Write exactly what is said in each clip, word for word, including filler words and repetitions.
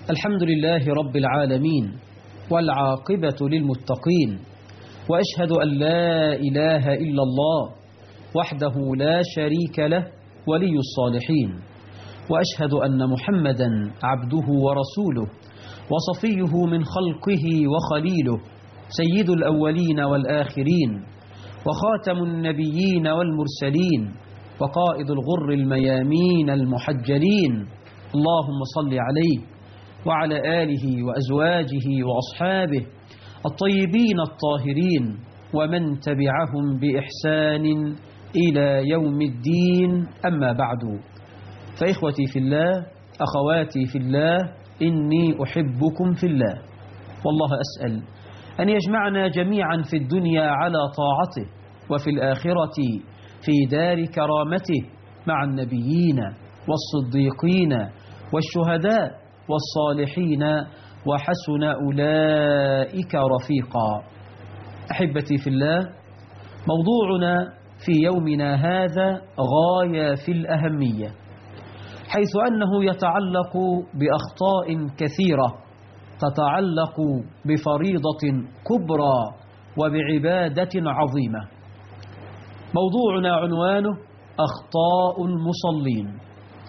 الحمد لله رب العالمين والعاقبة للمتقين، وأشهد أن لا إله إلا الله وحده لا شريك له ولي الصالحين، وأشهد أن محمدا عبده ورسوله وصفيه من خلقه وخليله، سيد الأولين والآخرين وخاتم النبيين والمرسلين وقائد الغر الميامين المحجلين. اللهم صل عليه وعلى آله وأزواجه وأصحابه الطيبين الطاهرين ومن تبعهم بإحسان إلى يوم الدين. أما بعد، فإخوتي في الله، أخواتي في الله، إني أحبكم في الله، والله أسأل أن يجمعنا جميعا في الدنيا على طاعته، وفي الآخرة في دار كرامته مع النبيين والصديقين والشهداء والصالحين، وحسن أولئك رفيقا. أحبتي في الله، موضوعنا في يومنا هذا غاية في الأهمية، حيث أنه يتعلق بأخطاء كثيرة تتعلق بفريضة كبرى وبعبادة عظيمة. موضوعنا عنوانه أخطاء المصلين.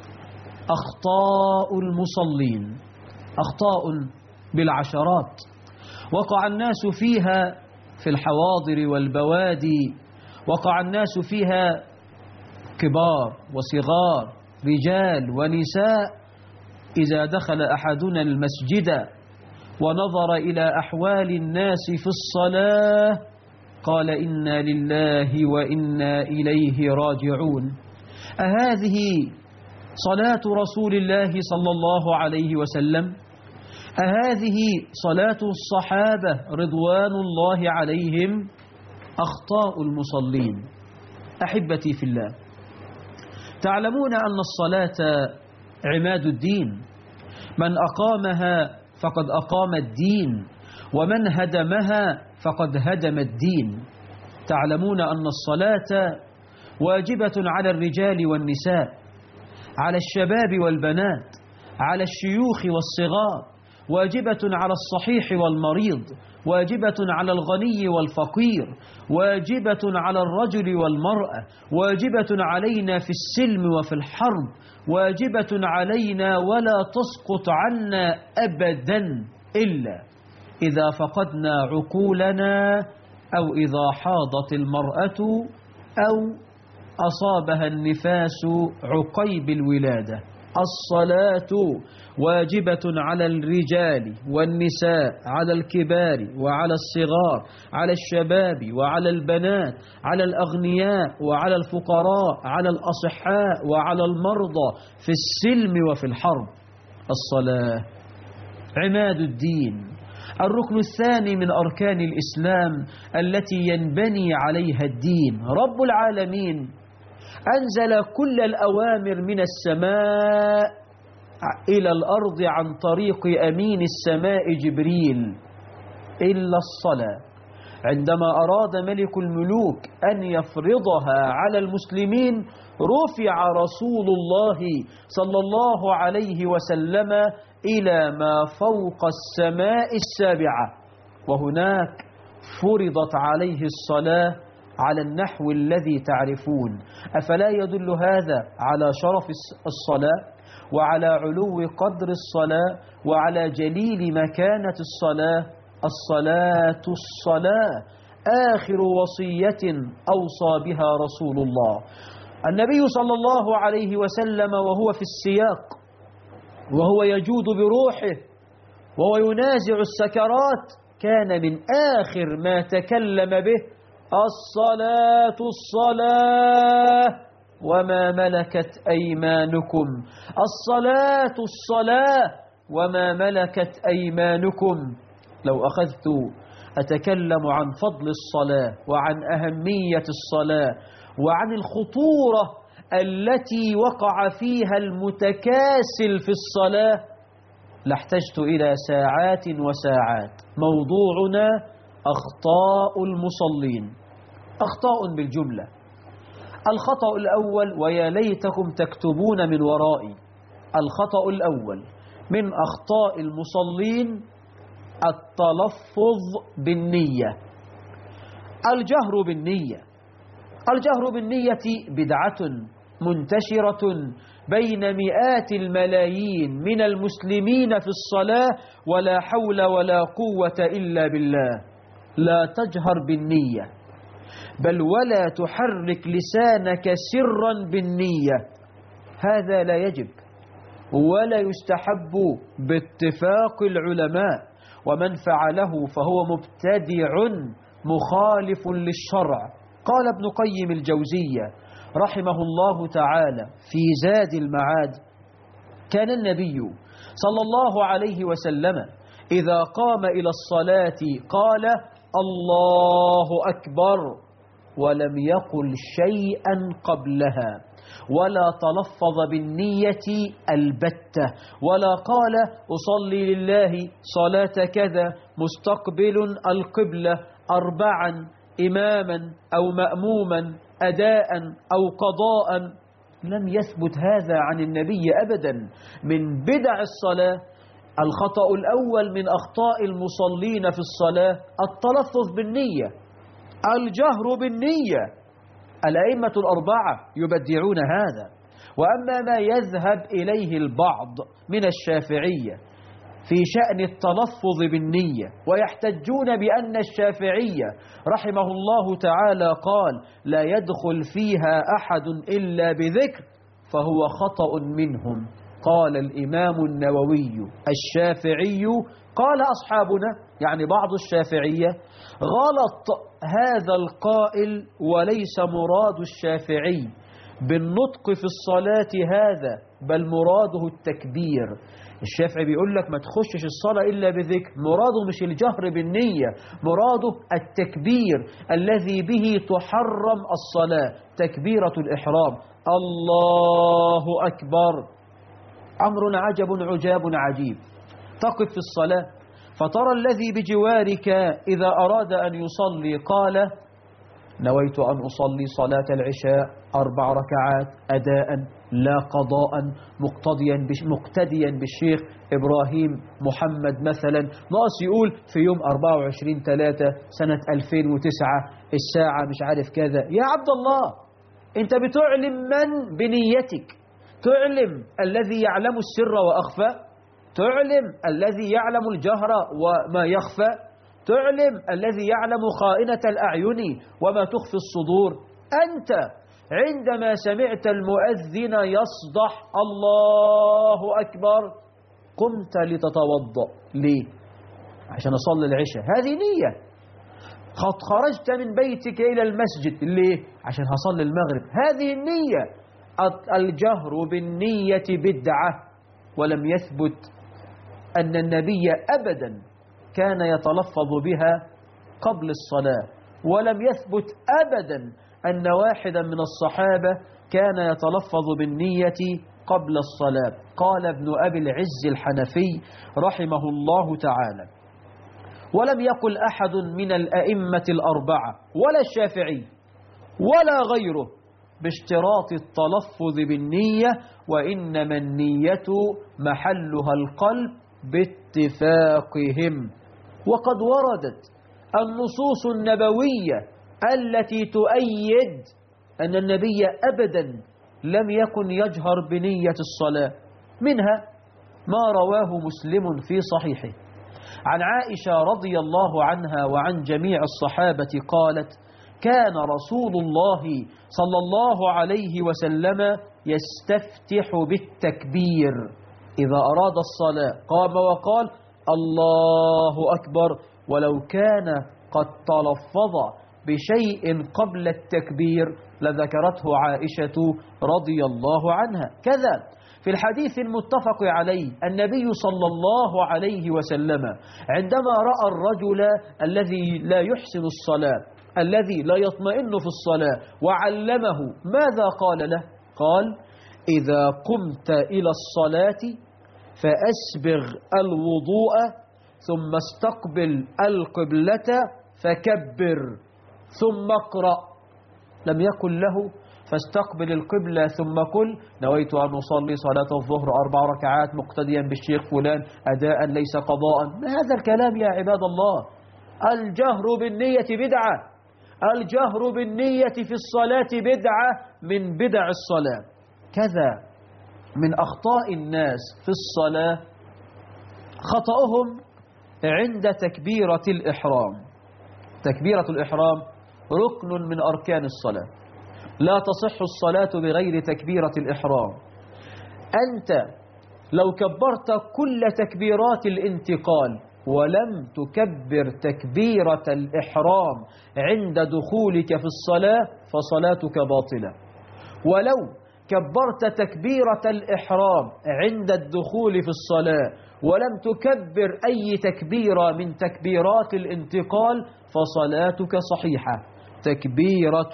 أخطاء المصلين أخطاء بالعشرات، وقع الناس فيها في الحواضر والبوادي، وقع الناس فيها كبار وصغار، رجال ونساء. إذا دخل أحدنا المسجد ونظر إلى أحوال الناس في الصلاة قال إنا لله وإنا إليه راجعون. أهذه صلاة رسول الله صلى الله عليه وسلم؟ أهذه صلاة الصحابة رضوان الله عليهم؟ أخطاء المصلين. أحبتي في الله، تعلمون أن الصلاة عماد الدين، من أقامها فقد أقام الدين، ومن هدمها فقد هدم الدين. تعلمون أن الصلاة واجبة على الرجال والنساء، على الشباب والبنات، على الشيوخ والصغار، واجبة على الصحيح والمريض، واجبة على الغني والفقير، واجبة على الرجل والمرأة، واجبة علينا في السلم وفي الحرب، واجبة علينا ولا تسقط عنا أبدا إلا إذا فقدنا عقولنا، أو إذا حاضت المرأة، أو أصابها النفاس عقيب الولادة. الصلاة واجبة على الرجال والنساء، على الكبار وعلى الصغار، على الشباب وعلى البنات، على الأغنياء وعلى الفقراء، على الأصحاء وعلى المرضى، في السلم وفي الحرب. الصلاة عماد الدين، الركن الثاني من أركان الإسلام التي ينبني عليها الدين. رب العالمين أنزل كل الأوامر من السماء إلى الأرض عن طريق أمين السماء جبريل إلا الصلاة. عندما أراد ملك الملوك أن يفرضها على المسلمين رفع رسول الله صلى الله عليه وسلم إلى ما فوق السماء السابعة، وهناك فرضت عليه الصلاة على النحو الذي تعرفون. أفلا يدل هذا على شرف الصلاة، وعلى علو قدر الصلاة، وعلى جليل مكانة الصلاة؟ الصلاة الصلاة آخر وصية أوصى بها رسول الله. النبي صلى الله عليه وسلم وهو في السياق، وهو يجود بروحه، وهو ينازع السكرات، كان من آخر ما تكلم به الصلاة الصلاة وما ملكت أيمانكم. الصلاة الصلاة وما ملكت أيمانكم. لو أخذت أتكلم عن فضل الصلاة وعن أهمية الصلاة وعن الخطورة التي وقع فيها المتكاسل في الصلاة لاحتجت إلى ساعات وساعات. موضوعنا أخطاء المصلين. أخطاء بالجملة. الخطأ الأول، ويا ليتكم تكتبون من ورائي، الخطأ الأول من أخطاء المصلين التلفظ بالنية. الجهر بالنية الجهر بالنية بدعة منتشرة بين مئات الملايين من المسلمين في الصلاة، ولا حول ولا قوة إلا بالله. لا تجهر بالنية، بل ولا تحرك لسانك سرا بالنية، هذا لا يجب ولا يستحب باتفاق العلماء، ومن فعله فهو مبتدع مخالف للشرع. قال ابن قيم الجوزية رحمه الله تعالى في زاد المعاد: كان النبي صلى الله عليه وسلم إذا قام إلى الصلاة قال الله أكبر، ولم يقل شيئا قبلها، ولا تلفظ بالنية البتة، ولا قال أصلي لله صلاة كذا مستقبل القبلة أربعا إماما أو مأموما أداء أو قضاء. لم يثبت هذا عن النبي أبدا. من بدع الصلاة الخطأ الأول من أخطاء المصلين في الصلاة التلفظ بالنية، الجهر بالنية. الأئمة الأربعة يبدعون هذا. وأما ما يذهب إليه البعض من الشافعية في شأن التلفظ بالنية، ويحتجون بأن الشافعية رحمه الله تعالى قال لا يدخل فيها أحد إلا بذكر، فهو خطأ منهم. قال الإمام النووي الشافعي قال أصحابنا، يعني بعض الشافعية، غلط هذا القائل، وليس مراد الشافعي بالنطق في الصلاة هذا، بل مراده التكبير. الشافعي بيقول لك ما تخشش الصلاة إلا بذكر، مراده مش الجهر بالنية، مراده التكبير الذي به تحرم الصلاة، تكبيرة الإحرام، الله أكبر. أمر عجب عجاب عجيب، تقف في الصلاة فترى الذي بجوارك إذا أراد أن يصلي قال نويت أن أصلي صلاة العشاء أربع ركعات أداء لا قضاء، مقتديا مقتديا بالشيخ إبراهيم محمد مثلا، ناقص يقول في يوم أربعة وعشرين ثلاثة سنة ألفين وتسعة الساعة مش عارف كذا. يا عبد الله، أنت بتعلم من بنيتك؟ تعلم الذي يعلم السر وأخفى، تعلم الذي يعلم الجهر وما يخفى، تعلم الذي يعلم خائنة الأعين وما تخفي الصدور. أنت عندما سمعت المؤذن يصدح الله أكبر قمت لتتوضأ، ليه؟ عشان أصلي العشاء، هذه نية. قد خرجت من بيتك إلى المسجد، ليه؟ عشان هصلي المغرب، هذه النية. الجهر بالنية بدعة، ولم يثبت أن النبي أبدا كان يتلفظ بها قبل الصلاة، ولم يثبت أبدا أن واحدا من الصحابة كان يتلفظ بالنية قبل الصلاة. قال ابن أبي العز الحنفي رحمه الله تعالى: ولم يقل أحد من الأئمة الأربعة ولا الشافعي ولا غيره باشتراط التلفظ بالنية، وإنما النية محلها القلب باتفاقهم. وقد وردت النصوص النبوية التي تؤيد أن النبي أبدا لم يكن يجهر بنية الصلاة، منها ما رواه مسلم في صحيحه عن عائشة رضي الله عنها وعن جميع الصحابة قالت: كان رسول الله صلى الله عليه وسلم يستفتح بالتكبير إذا أراد الصلاة، قام وقال الله أكبر، ولو كان قد تلفظ بشيء قبل التكبير لذكرته عائشة رضي الله عنها. كذا في الحديث المتفق عليه النبي صلى الله عليه وسلم عندما رأى الرجل الذي لا يحسن الصلاة، الذي لا يطمئن في الصلاة، وعلمه، ماذا قال له؟ قال: إذا قمت إلى الصلاة فأسبغ الوضوء ثم استقبل القبلة فكبر ثم اقرأ. لم يقل له فاستقبل القبلة ثم قل نويت أن أصلي صلاة الظهر أربع ركعات مقتديا بالشيخ فلان أداء ليس قضاء. ما هذا الكلام يا عباد الله؟ الجهر بالنية بدعة، الجهر بالنية في الصلاة بدعة من بدع الصلاة. كذا من أخطاء الناس في الصلاة خطأهم عند تكبيرة الإحرام. تكبيرة الإحرام ركن من أركان الصلاة، لا تصح الصلاة بغير تكبيرة الإحرام. أنت لو كبرت كل تكبيرات الانتقال ولم تكبر تكبيرة الإحرام عند دخولك في الصلاة فصلاتك باطلة. ولو كبرت تكبيرة الإحرام عند الدخول في الصلاة ولم تكبر أي تكبيرة من تكبيرات الانتقال فصلاتك صحيحة. تكبيرة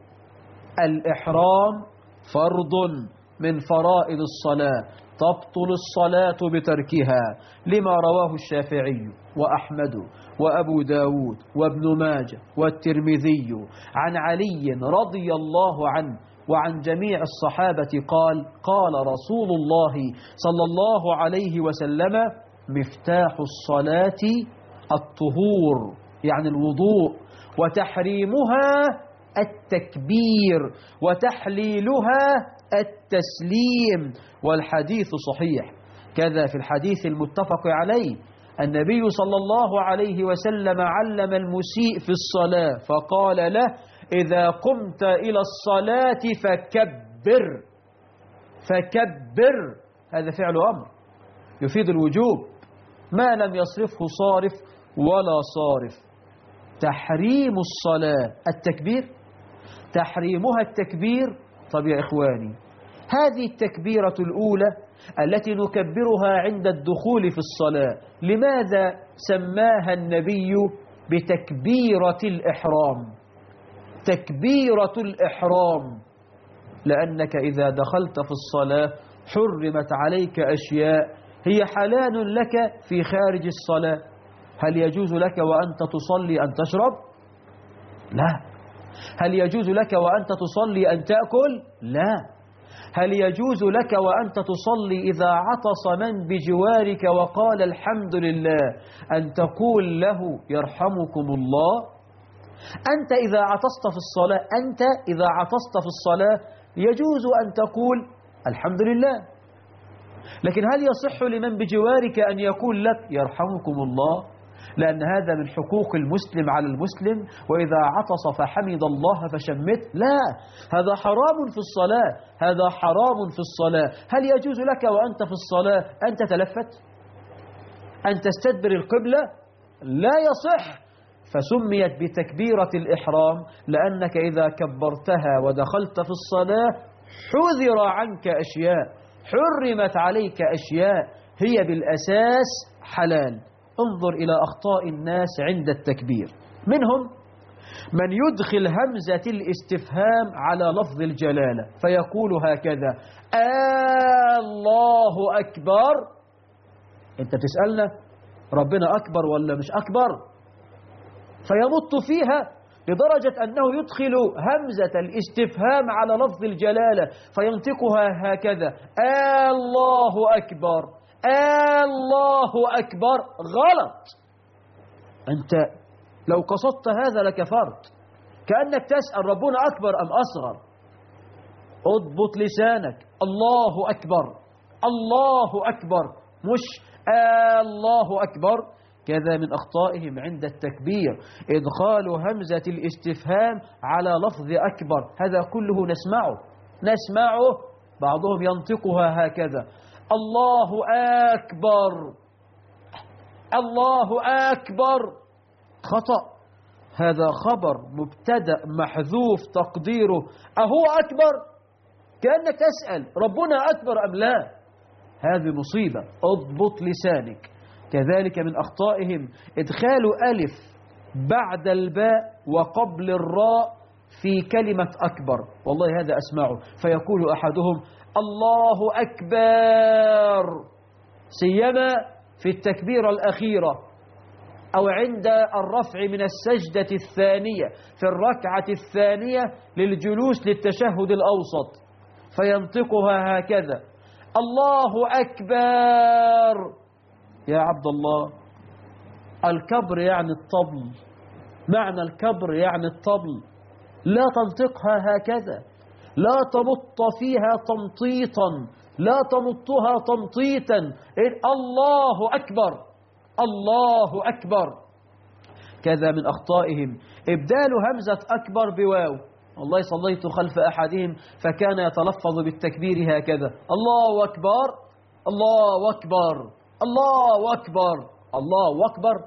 الإحرام فرض من فرائض الصلاة، تبطل الصلاة بتركها، لما رواه الشافعي وأحمد وأبو داود وابن ماجه والترمذي عن علي رضي الله عنه وعن جميع الصحابة قال قال رسول الله صلى الله عليه وسلم مفتاح الصلاة الطهور يعني الوضوء، وتحريمها التكبير، وتحليلها التسليم، والحديث صحيح. كذا في الحديث المتفق عليه النبي صلى الله عليه وسلم علم المسيء في الصلاة فقال له إذا قمت إلى الصلاة فكبر. فكبر هذا فعل أمر يفيد الوجوب ما لم يصرفه صارف ولا صارف. تحريم الصلاة التكبير، تحريمها التكبير. طب يا إخواني، هذه التكبيرة الأولى التي نكبرها عند الدخول في الصلاة لماذا سماها النبي بتكبيرة الإحرام؟ تكبيرة الإحرام لأنك إذا دخلت في الصلاة حرمت عليك أشياء هي حلال لك في خارج الصلاة. هل يجوز لك وأنت تصلي أن تشرب؟ لا. هل يجوز لك وأنت تصلي أن تأكل؟ لا. هل يجوز لك وأنت تصلي إذا عطس من بجوارك وقال الحمد لله أن تقول له يرحمكم الله؟ أنت إذا عطست في الصلاة أنت إذا عطست في الصلاة يجوز أن تقول الحمد لله، لكن هل يصح لمن بجوارك أن يقول لك يرحمكم الله؟ لأن هذا من حقوق المسلم على المسلم، وإذا عطس فحمد الله فشمت. لا، هذا حرام في الصلاة، هذا حرام في الصلاة. هل يجوز لك وأنت في الصلاة أن تتلفت، أن تستدبر القبلة؟ لا يصح. فسميت بتكبيرة الإحرام لأنك إذا كبرتها ودخلت في الصلاة حذر عنك أشياء، حرمت عليك أشياء هي بالأساس حلال. انظر إلى أخطاء الناس عند التكبير، منهم من يدخل همزة الاستفهام على لفظ الجلالة فيقول هكذا آه الله أكبر. أنت تسألنا ربنا أكبر ولا مش أكبر؟ فيمط فيها لدرجة أنه يدخل همزة الاستفهام على لفظ الجلالة فينطقها هكذا آه الله أكبر، آه الله أكبر. غلط. أنت لو قصدت هذا لكفرت، كأنك تسأل ربنا أكبر أم أصغر. اضبط لسانك، الله أكبر، الله أكبر، مش آه الله أكبر. كذا من أخطائهم عند التكبير إدخال همزة الاستفهام على لفظ أكبر. هذا كله نسمعه نسمعه بعضهم ينطقها هكذا الله أكبر، الله أكبر. خطأ. هذا خبر مبتدأ محذوف تقديره أهو أكبر، كأنك تسأل ربنا أكبر أم لا. هذه مصيبة. اضبط لسانك. كذلك من أخطائهم إدخال ألف بعد الباء وقبل الراء في كلمة أكبر. والله هذا أسمعه فيقول أحدهم الله أكبر، سيما في التكبيرة الأخيرة أو عند الرفع من السجدة الثانية في الركعة الثانية للجلوس للتشهد الأوسط، فينطقها هكذا: الله أكبر. يا عبد الله، الكبر يعني الطبل، معنى الكبر يعني الطبل، لا تنطقها هكذا، لا تمط فيها تمطيطا، لا تمطها تمطيطا. الله أكبر، الله أكبر. كذا من أخطائهم إبدال همزة أكبر بواو. والله صليت خلف أحدهم فكان يتلفظ بالتكبير هكذا: الله أكبر، الله أكبر، الله أكبر، الله أكبر،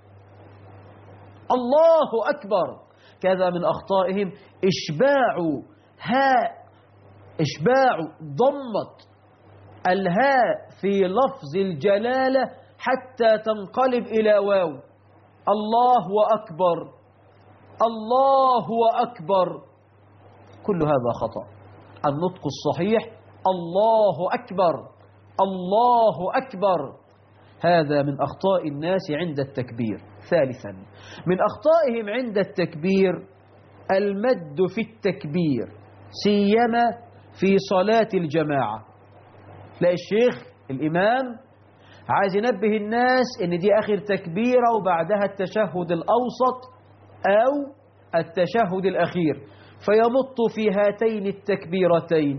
الله أكبر. كذا من أخطائهم إشباع هاء، إشباع ضمة الهاء في لفظ الجلالة حتى تنقلب إلى واو. الله أكبر، الله أكبر، كل هذا خطأ. النطق الصحيح الله أكبر، الله أكبر. هذا من أخطاء الناس عند التكبير. ثالثا من أخطائهم عند التكبير المد في التكبير، سيما في صلاة الجماعة. تلاقي الشيخ الإمام عايز ينبه الناس إن دي آخر تكبيرة وبعدها التشهد الأوسط أو التشهد الأخير، فيمط في هاتين التكبيرتين: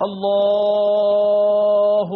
الله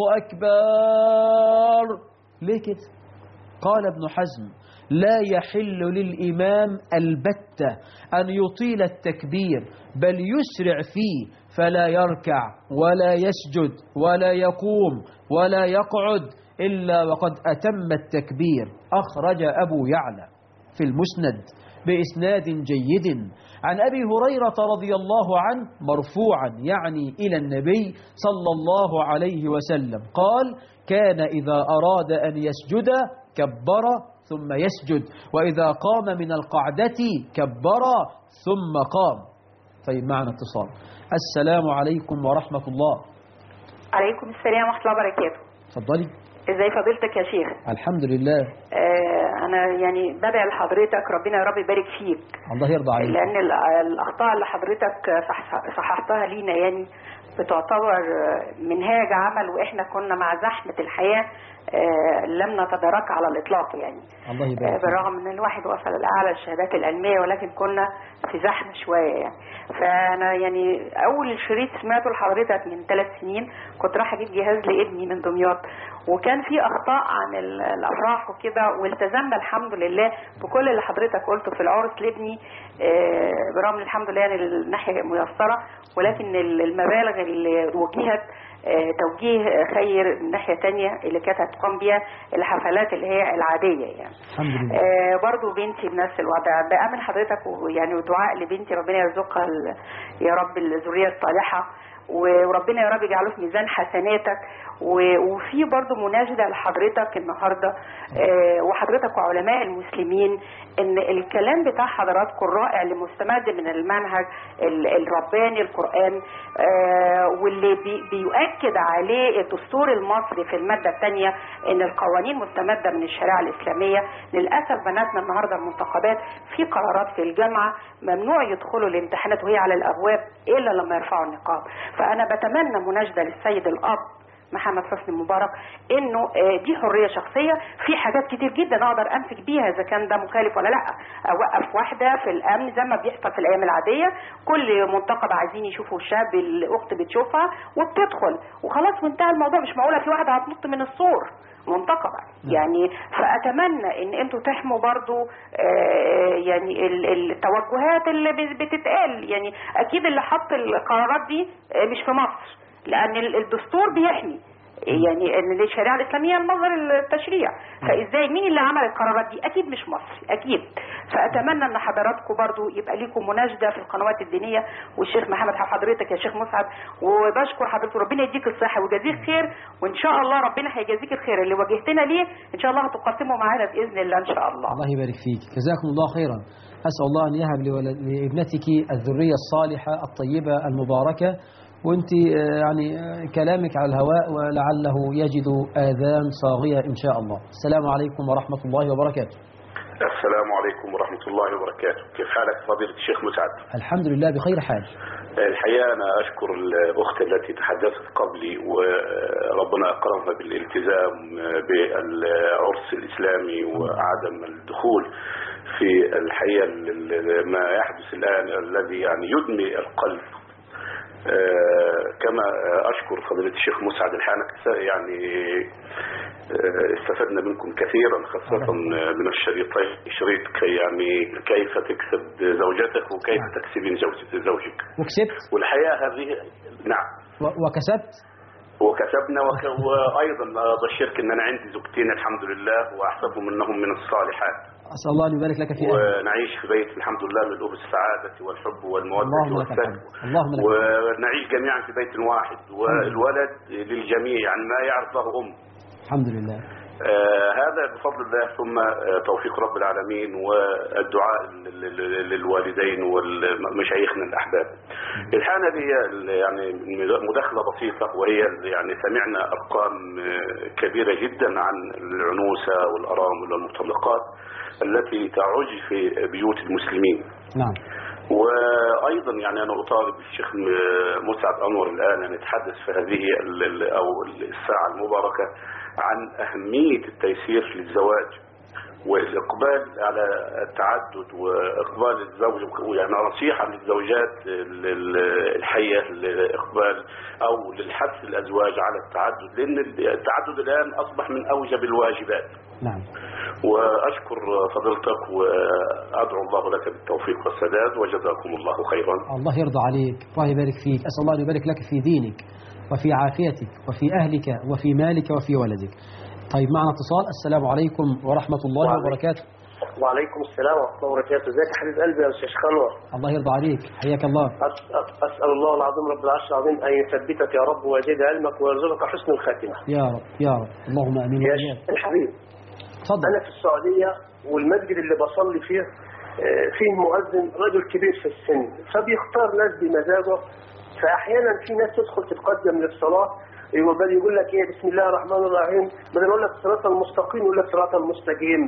أكبر. ليه كده؟ قال ابن حزم: لا يحل للإمام البتة أن يطيل التكبير، بل يسرع فيه، فلا يركع ولا يسجد ولا يقوم ولا يقعد إلا وقد أتم التكبير. أخرج أبو يعلى في المسند بإسناد جيد عن أبي هريرة رضي الله عنه مرفوعا، يعني إلى النبي صلى الله عليه وسلم، قال: كان إذا أراد أن يسجد كبر ثم يسجد، وإذا قام من القعدة كبر ثم قام. طيب، معنا اتصال. السلام عليكم ورحمة الله. عليكم السلام ورحمة الله وبركاته. اتفضلي. ازاي فضيلتك يا شيخ؟ الحمد لله. آه انا يعني بدعي لحضرتك ربنا يا رب يبارك فيك، الله يرضى عليك، لان الاخطاء اللي حضرتك صححتها لينا يعني بتعتبر منهاج عمل، واحنا كنا مع زحمة الحياة آه لم نتدارك على الإطلاق يعني. الله يبارك آه بالرغم من الواحد وصل لأعلى الشهادات العلمية، ولكن كنا في زحمة شوية يعني. فأنا يعني أول شريط سمعته لحضرتك من ثلاث سنين كنت راح أجيب جهاز لابني من دمياط، وكان في أخطاء عن الأفراح وكده، والتزمنا الحمد لله بكل اللي حضرتك قلته في العرس لابني. آه برغم الحمد لله يعني الناحية ميسرة، ولكن المبالغ اللي وجهت آه توجيه خير الناحية تانية اللي كانت هتقام بيها الحفلات اللي هي العادية يعني. الحمد لله. آه برضو بنتي بنفس الوضع، بأمل حضرتك ويعني ودعاء لبنتي ربنا يرزقها يا رب الذرية الصالحة، وربنا يا رب يجعله في ميزان حسناتك. وفي برضو مناشدة لحضرتك النهاردة آه وحضرتك وعلماء المسلمين، ان الكلام بتاع حضراتكم الرائع اللي مستمد من المنهج الرباني القرآن آه واللي بي بيؤكد عليه الدستور المصري في المادة الثانية ان القوانين مستمدة من الشريعة الإسلامية. للأسف بناتنا النهاردة المنتخبات في قرارات في الجامعة ممنوع يدخلوا الامتحانات وهي على الأبواب إلا لما يرفعوا النقاب. فأنا بتمنى مناشدة للسيد الأب محمد حسني مبارك انه دي حريه شخصيه، في حاجات كتير جدا اقدر امسك بيها اذا كان ده مخالف ولا لا. اوقف واحده في الامن زي ما بيحصل في الايام العاديه، كل منتقب عايزين يشوفوا الشاب، الاخت بتشوفها وبتدخل وخلاص وانتهى الموضوع. مش معقوله في واحده هتنط من السور منتقبة يعني. فأتمنى ان انتوا تحموا برضو آه يعني التوجهات اللي بتتقال يعني. اكيد اللي حط القرارات دي مش في مصر، لان الدستور بيحمي يعني ان الشريعه الاسلاميه المصدر التشريع، فازاي مين اللي عمل القرارات دي؟ اكيد مش مصر اكيد. فاتمنى ان حضراتكم برضو يبقى ليكم مناشده في القنوات الدينيه، والشيخ محمد حضرتك يا شيخ مسعد، وبشكر حضرتك ربنا يديك الصحه ويجازيك خير، وان شاء الله ربنا هيجازيك الخير اللي واجهتنا ليه ان شاء الله هتقسموا معانا باذن الله ان شاء الله. الله يبارك فيك، جزاكم الله خيرا. اسال الله ان يهب لابنتك الذريه الصالحه الطيبه المباركه، وانت يعني كلامك على الهواء ولعله يجد آذان صاغية إن شاء الله. السلام عليكم ورحمة الله وبركاته. السلام عليكم ورحمة الله وبركاته. كيف حالك فضيلة الشيخ مسعد؟ الحمد لله بخير حال. الحقيقة أنا أشكر الأخت التي تحدثت قبلي وربنا أكرمها بالالتزام بالعرس الإسلامي وعدم الدخول في الحقيقة ما يحدث الآن الذي يعني يدمي القلب. كما أشكر فضيلة الشيخ مسعد الحانك، يعني استفدنا منكم كثيرا خاصة من الشريطين، شريط كي يعني كيف تكسب زوجتك وكيف تكسبين زوجك. وكسبت؟ والحقيقة هذه نعم وكسبت؟ وكسبنا وك... وأيضا أبشرك أن أنا عندي زوجتين الحمد لله وأحسبهم أنهم من الصالحات. أسأل الله أن يبارك لك فيها. ونعيش في بيت الحمد لله ملؤ بالسعادة والحب والمودة والسلام، ونعيش جميعا في بيت واحد، والولد للجميع يعني ما يعرف له أم. الحمد لله. آه هذا بفضل الله ثم آه توفيق رب العالمين والدعاء للوالدين ومشايخنا الأحباب. الحالة هي يعني مداخلة بسيطة، وهي يعني سمعنا أرقام كبيرة جدا عن العنوسة والأرامل والمطلقات التي تعج في بيوت المسلمين. نعم. وأيضا يعني أنا أطالب الشيخ مسعد أنور الآن أن يتحدث في هذه أو الساعة المباركة عن أهمية التيسير للزواج والإقبال على التعدد وإقبال الزوج، يعني نصيحة للزوجات الحية للإقبال أو للحث الأزواج على التعدد، لأن التعدد الآن أصبح من أوجب الواجبات. نعم. وأشكر فضيلتك وأدعو الله لك بالتوفيق والسداد وجزاكم الله خيرا. الله يرضى عليك، الله يبارك فيك، أسأل الله أن يبارك لك في دينك وفي عافيتك وفي أهلك وفي مالك وفي ولدك. طيب معنا اتصال. السلام عليكم ورحمة الله وعليكم. وبركاته. وعليكم السلام ورحمة الله وبركاته. ازيك يا حبيب قلبي يا أستاذ خنور؟ الله يرضى عليك، حياك الله. أسأل الله العظيم رب العرش العظيم أن يثبتك يا رب ويزيد علمك ويرزقك حسن الخاتمة يا رب يا رب، اللهم آمين. يا الحبيب تفضل. أنا في السعودية والمسجد اللي بصلي فيه فيه مؤذن رجل كبير في السن، فبيختار ناس بمزاجه، فأحيانا في ناس تدخل تتقدم للصلاة يقول يقول لك ايه بسم الله الرحمن الرحيم، بدل يقول لك صراط المستقيم يقول لك صراط المستقيم.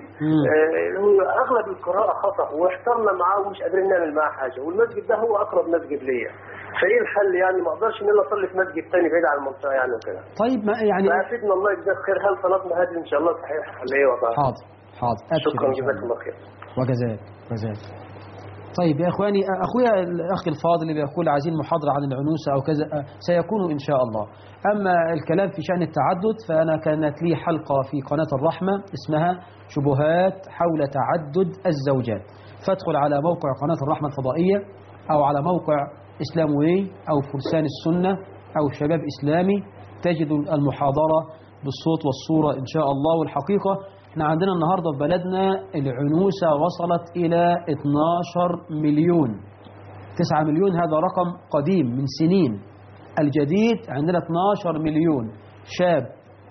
آه اغلب القراءه خطا، واحترنا معاه ومش قادرين نعمل معاه حاجه، والمسجد ده هو اقرب مسجد ليا، فايه الحل يعني؟ ما اقدرش ان انا اصلي في مسجد ثاني بعيد عن المنطقه يعني وكده. طيب ما يعني فافيدنا الله يجزاك خير، هل صلاتنا هذه ان شاء الله صحيح ولا ايه وضعها؟ حاضر حاضر. شكرا جزاك الله خير. وجزاك وجزاك. طيب يا اخواني، اخويا الاخ الفاضل اللي بيقول عايزين محاضره عن العنوسه او كذا سيكون ان شاء الله. اما الكلام في شان التعدد فانا كانت لي حلقه في قناه الرحمه اسمها شبهات حول تعدد الزوجات، فادخل على موقع قناه الرحمه الفضائيه او على موقع اسلام واي او فرسان السنه او شباب اسلامي، تجد المحاضره بالصوت والصوره ان شاء الله. والحقيقه احنا عندنا النهاردة في بلدنا العنوسة وصلت إلى اثناشر مليون. تسعة مليون هذا رقم قديم من سنين، الجديد عندنا اثناشر مليون شاب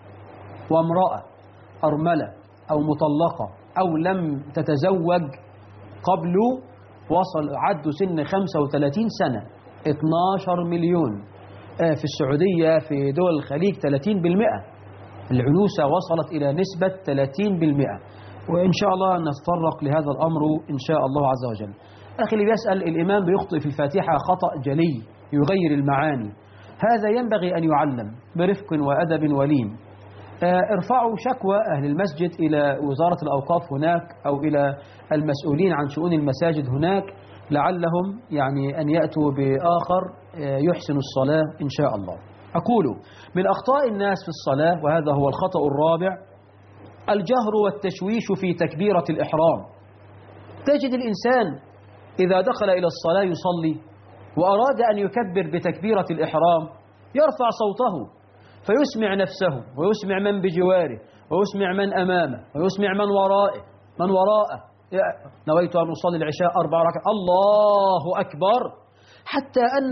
وامرأة أرملة أو مطلقة أو لم تتزوج قبل، وصل عدوا سن خمسة وثلاثين سنة. اثناشر مليون. في السعودية في دول الخليج ثلاثين بالمئة. العنوسة وصلت إلى نسبة ثلاثين بالمئة، وإن شاء الله نتطرق لهذا الأمر إن شاء الله عز وجل. أخي اللي بيسأل، الإمام بيخطئ في الفاتحة خطأ جلي يغير المعاني، هذا ينبغي أن يعلم برفق وأدب ولين. ارفعوا شكوى أهل المسجد إلى وزارة الأوقاف هناك أو إلى المسؤولين عن شؤون المساجد هناك، لعلهم يعني أن يأتوا بآخر يحسن الصلاة إن شاء الله. أقول من أخطاء الناس في الصلاة، وهذا هو الخطأ الرابع، الجهر والتشويش في تكبيرة الإحرام. تجد الإنسان إذا دخل إلى الصلاة يصلي وأراد أن يكبر بتكبيرة الإحرام يرفع صوته فيسمع نفسه ويسمع من بجواره ويسمع من أمامه ويسمع من ورائه من وراءه. نويت أن أصلي العشاء أربع ركعات، الله أكبر، حتى أن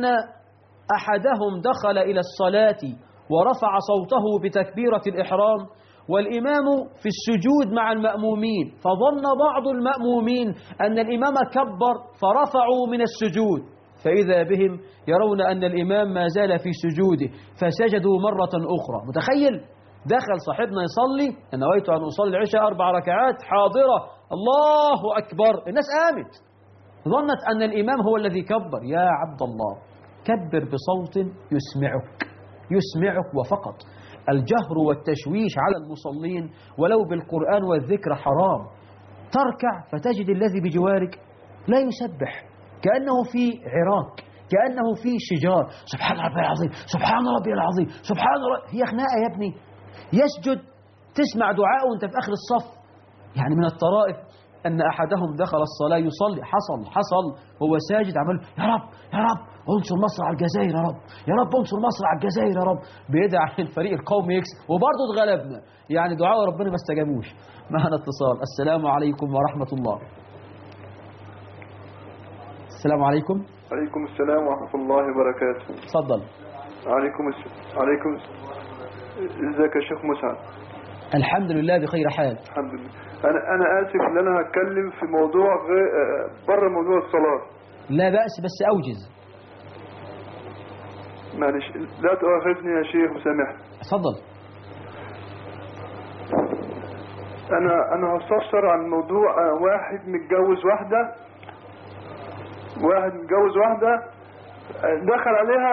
أحدهم دخل إلى الصلاة ورفع صوته بتكبيرة الإحرام والإمام في السجود مع المأمومين، فظن بعض المأمومين أن الإمام كبر فرفعوا من السجود، فإذا بهم يرون أن الإمام ما زال في سجوده فسجدوا مرة أخرى. متخيل؟ دخل صاحبنا يصلي، أنا نويت أن أصلي العشاء أربع ركعات حاضرة، الله أكبر، الناس قامت ظنت أن الإمام هو الذي كبر. يا عبد الله كبر بصوت يسمعك يسمعك وفقط. الجهر والتشويش على المصلين ولو بالقرآن والذكر حرام. تركع فتجد الذي بجوارك لا يسبح، كأنه في عراك، كأنه في شجار، سبحان ربي العظيم سبحان ربي العظيم سبحان ربي، هي خناقة يا ابني. يسجد تسمع دعاءه وانت في آخر الصف. يعني من الطرائف أن أحدهم دخل الصلاة يصلي، حصل حصل هو ساجد عمل يا رب يا رب انصر مصر على الجزائر يا رب يا رب انصر مصر على الجزائر يا رب، بيدعي الفريق القومي يكسب وبرضه اتغلبنا. يعني دعاء ربنا ما استجابوش. معنا اتصال. السلام عليكم ورحمة الله. السلام عليكم. عليكم السلام ورحمة الله وبركاته. تفضل. عليكم السلام. عليكم ازيك يا شيخ مسعد؟ الحمد لله بخير حال. الحمد لله. انا انا اسف ان انا هتكلم في موضوع بره موضوع الصلاة. لا بأس بس اوجز. معلش لا تؤاخذني يا شيخ وسامحني. تفضل. انا انا هستفسر عن موضوع واحد متجوز واحدة واحد متجوز واحدة دخل عليها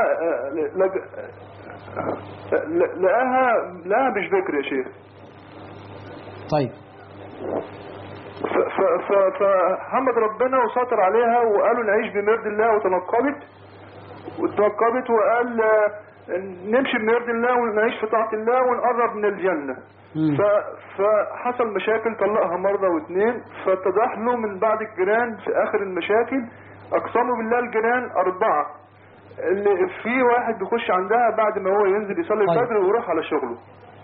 لقاها لقاها مش بكر يا شيخ. طيب. فحمد ربنا وسطر عليها وقالوا نعيش بمرض الله، وتنقبت وتنقبت وقال نمشي بمرض الله ونعيش في طاعة الله ونقرب من الجنة. فحصل مشاكل، طلقها مرة واثنين، فاتضح له من بعد الجيران في آخر المشاكل أقسموا بالله الجيران أربعة اللي في واحد بيخش عندها بعد ما هو ينزل يصلي الفجر ويروح على شغله.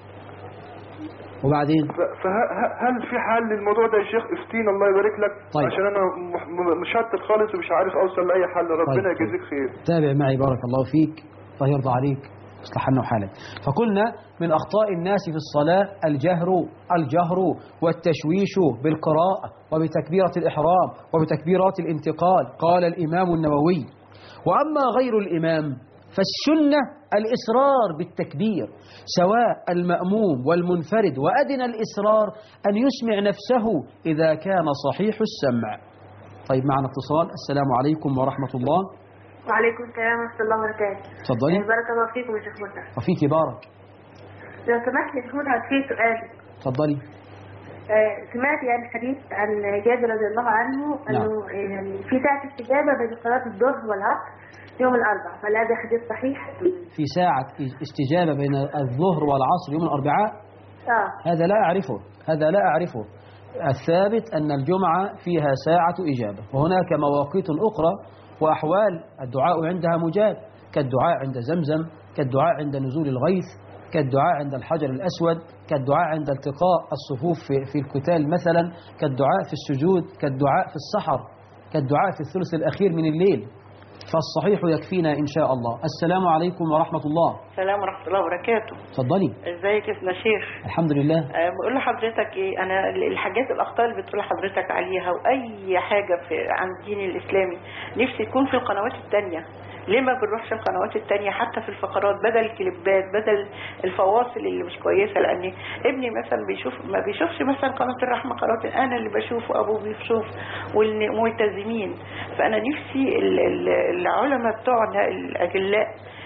وبعدين فهل في حل للموضوع ده يا شيخ؟ افتينا الله يبارك لك. طيب. عشان انا مشتت خالص ومش عارف اوصل لاي حل. ربنا طيب. يجزيك خير. تابع معي بارك الله فيك، الله يرضى عليك، يصلح لنا حالك. فقلنا من اخطاء الناس في الصلاة الجهر الجهر والتشويش بالقراءة وبتكبيرة الإحرام وبتكبيرات الانتقال. قال الإمام النووي: وأما غير الإمام فالسنة الإصرار بالتكبير سواء المأموم والمنفرد، وأدنى الإصرار أن يسمع نفسه إذا كان صحيح السمع. طيب معنا اتصال. السلام عليكم ورحمة الله. وعليكم السلام ورحمة الله وبركاته. تفضلي. بارك الله فيكم يا شيخ مسعد. وفيك بارك. لو سمحت يا شيخ مسعد في سؤال. تفضلي. آه سمعت يعني حديث عن جابر رضي الله عنه أنه نعم. يعني في ساعة استجابة بين صلاة الظهر والعصر يوم الأربعاء، فهل هذا حديث صحيح؟ في ساعة استجابة بين الظهر والعصر يوم الأربعاء؟ آه. هذا لا أعرفه، هذا لا أعرفه. الثابت أن الجمعة فيها ساعة إجابة، وهناك مواقيت أخرى وأحوال الدعاء عندها مجاب، كالدعاء عند زمزم، كالدعاء عند نزول الغيث، كالدعاء عند الحجر الأسود، كالدعاء عند التقاء الصفوف في, في القتال مثلا، كالدعاء في السجود، كالدعاء في السحر، كالدعاء في الثلث الأخير من الليل. فالصحيح يكفينا إن شاء الله. السلام عليكم ورحمة الله. السلام ورحمة الله وبركاته. تفضلي. ازيك يا سيدنا شيخ؟ الحمد لله. أه بقول لحضرتك ايه، انا الحاجات الاخطاء اللي بتقول لحضرتك عليها واي حاجة في عن الدين الاسلامي نفسي تكون في القنوات التانية. ليه ما بنروحش القنوات التانية حتى في الفقرات بدل الكليبات بدل الفواصل اللي مش كويسة؟ لان ابني مثلا بيشوف ما بيشوفش مثلا قناة الرحمة، قناة انا اللي بشوفه، ابوه بيشوف والملتزمين. فانا نفسي العلماء بتوعنا الاجلاء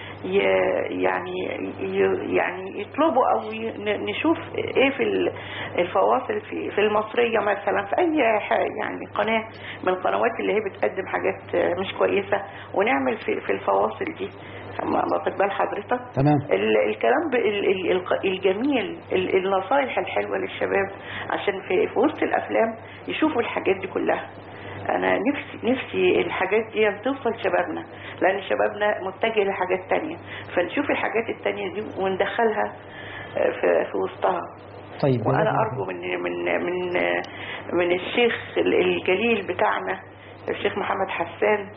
يعني يعني يطلبوا او نشوف ايه في الفواصل في في المصريه مثلا في اي يعني قناه من القنوات اللي هي بتقدم حاجات مش كويسه، ونعمل في في الفواصل دي. ما واخد بال حضرتك؟ تمام. الكلام الجميل، النصائح الحلوه للشباب عشان في في وسط الافلام يشوفوا الحاجات دي كلها. أنا نفسي نفسي الحاجات دي توصل شبابنا، لأن شبابنا متجه لحاجات تانية، فنشوف الحاجات التانية دي وندخلها في, في وسطها. طيب. وأنا أرجو من من من من الشيخ الجليل بتاعنا الشيخ محمد حسان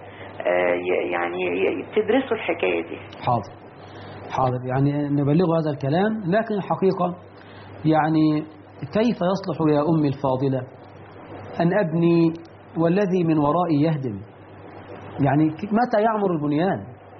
يعني تدرسوا الحكاية دي. حاضر حاضر، يعني نبلغوا هذا الكلام. لكن الحقيقة يعني كيف يصلح يا أمي الفاضلة أن أبني والذي من ورائي يهدم؟ يعني متى يعمر البنيان؟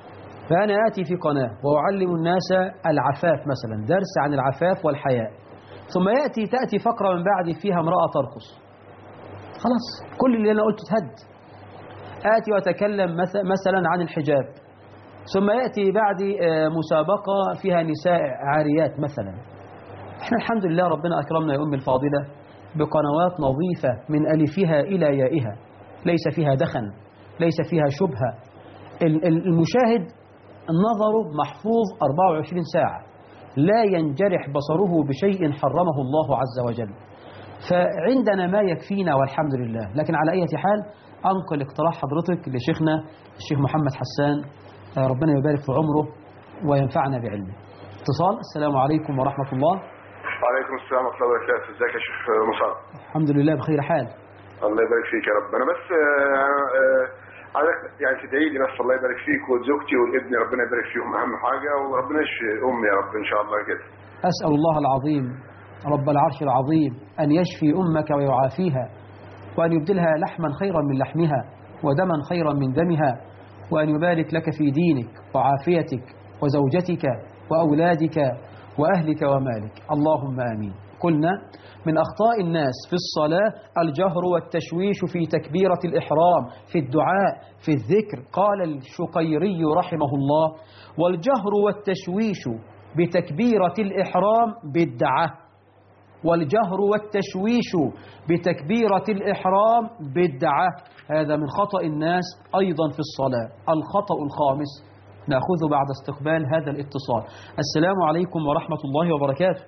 فأنا آتي في قناة وأعلم الناس العفاف مثلا، درس عن العفاف والحياء، ثم يأتي تأتي فقرة من بعد فيها امرأة ترقص، خلاص كل اللي أنا قلته تهد. آتي وأتكلم مثلا عن الحجاب، ثم يأتي بعد مسابقة فيها نساء عاريات مثلا. احنا الحمد لله ربنا أكرمنا يا أمي الفاضلة بقنوات نظيفة من ألفها إلى يائها، ليس فيها دخن، ليس فيها شبهة. المشاهد نظره محفوظ أربعة وعشرين ساعة، لا ينجرح بصره بشيء حرمه الله عز وجل. فعندنا ما يكفينا والحمد لله. لكن على أي حال أنقل اقتراح حضرتك لشيخنا الشيخ محمد حسان، ربنا يبارك في عمره وينفعنا بعلمه. اتصال. السلام عليكم ورحمة الله. وعليكم السلام ورحمة الله وبركاته. ازيك يا شيخ مصعب؟ الحمد لله بخير حال. الله يبارك فيك يا رب. أنا بس عايزك يعني تدعي لي بس، الله يبارك فيك وزوجتي والابن ربنا يبارك فيهم أهم حاجة، وربنا يشفي أمي يا رب إن شاء الله كده. أسأل الله العظيم رب العرش العظيم أن يشفي أمك ويعافيها، وأن يبدلها لحما خيرا من لحمها ودما خيرا من دمها، وأن يبارك لك في دينك وعافيتك وزوجتك وأولادك وأهلك ومالك، اللهم آمين. قلنا من أخطاء الناس في الصلاة الجهر والتشويش في تكبيرة الإحرام، في الدعاء، في الذكر. قال الشقيري رحمه الله: والجهر والتشويش بتكبيرة الإحرام بدعة، والجهر والتشويش بتكبيرة الإحرام بدعة. هذا من خطأ الناس أيضا في الصلاة. الخطأ الخامس نأخذ بعد استقبال هذا الاتصال. السلام عليكم ورحمة الله وبركاته.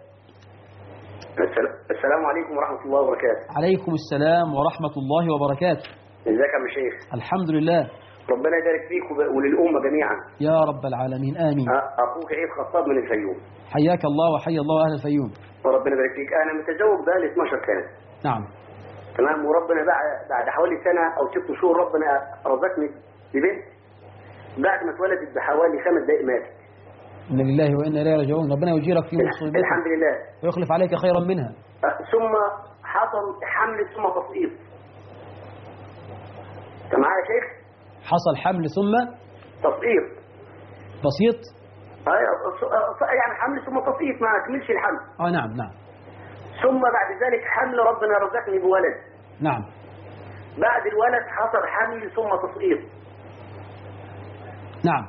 السلام عليكم ورحمة الله وبركاته. عليكم السلام ورحمة الله وبركاته. ازيك يا شيخ؟ الحمد لله. ربنا يبارك فيك وللأمة جميعا يا رب العالمين آمين. أخوك عيد خطاب من الفيوم. حياك الله وحيا الله أهل الفيوم. وربنا يبارك فيك. أنا متزوج بقالي اثناشر سنة. نعم. تمام. وربنا بعد بعد حوالي سنة أو ست شهور ربنا رزقني ببنت، بعد ما اتولدت بحوالي خمس دقائق ماتت. إن لله وإنا إليه راجعون. ربنا يجيرك في مصيبتك الحمد لله ويخلف عليك خيرا منها. ثم حصل حمل ثم تسقيط. أنت معايا يا شيخ؟ حصل حمل ثم تسقيط بسيط. ايوه يعني حمل ثم تسقيط، ما كملش الحمل. اه نعم نعم. ثم بعد ذلك حمل ربنا رزقني بولد. نعم. بعد الولد حصل حمل ثم تسقيط. نعم.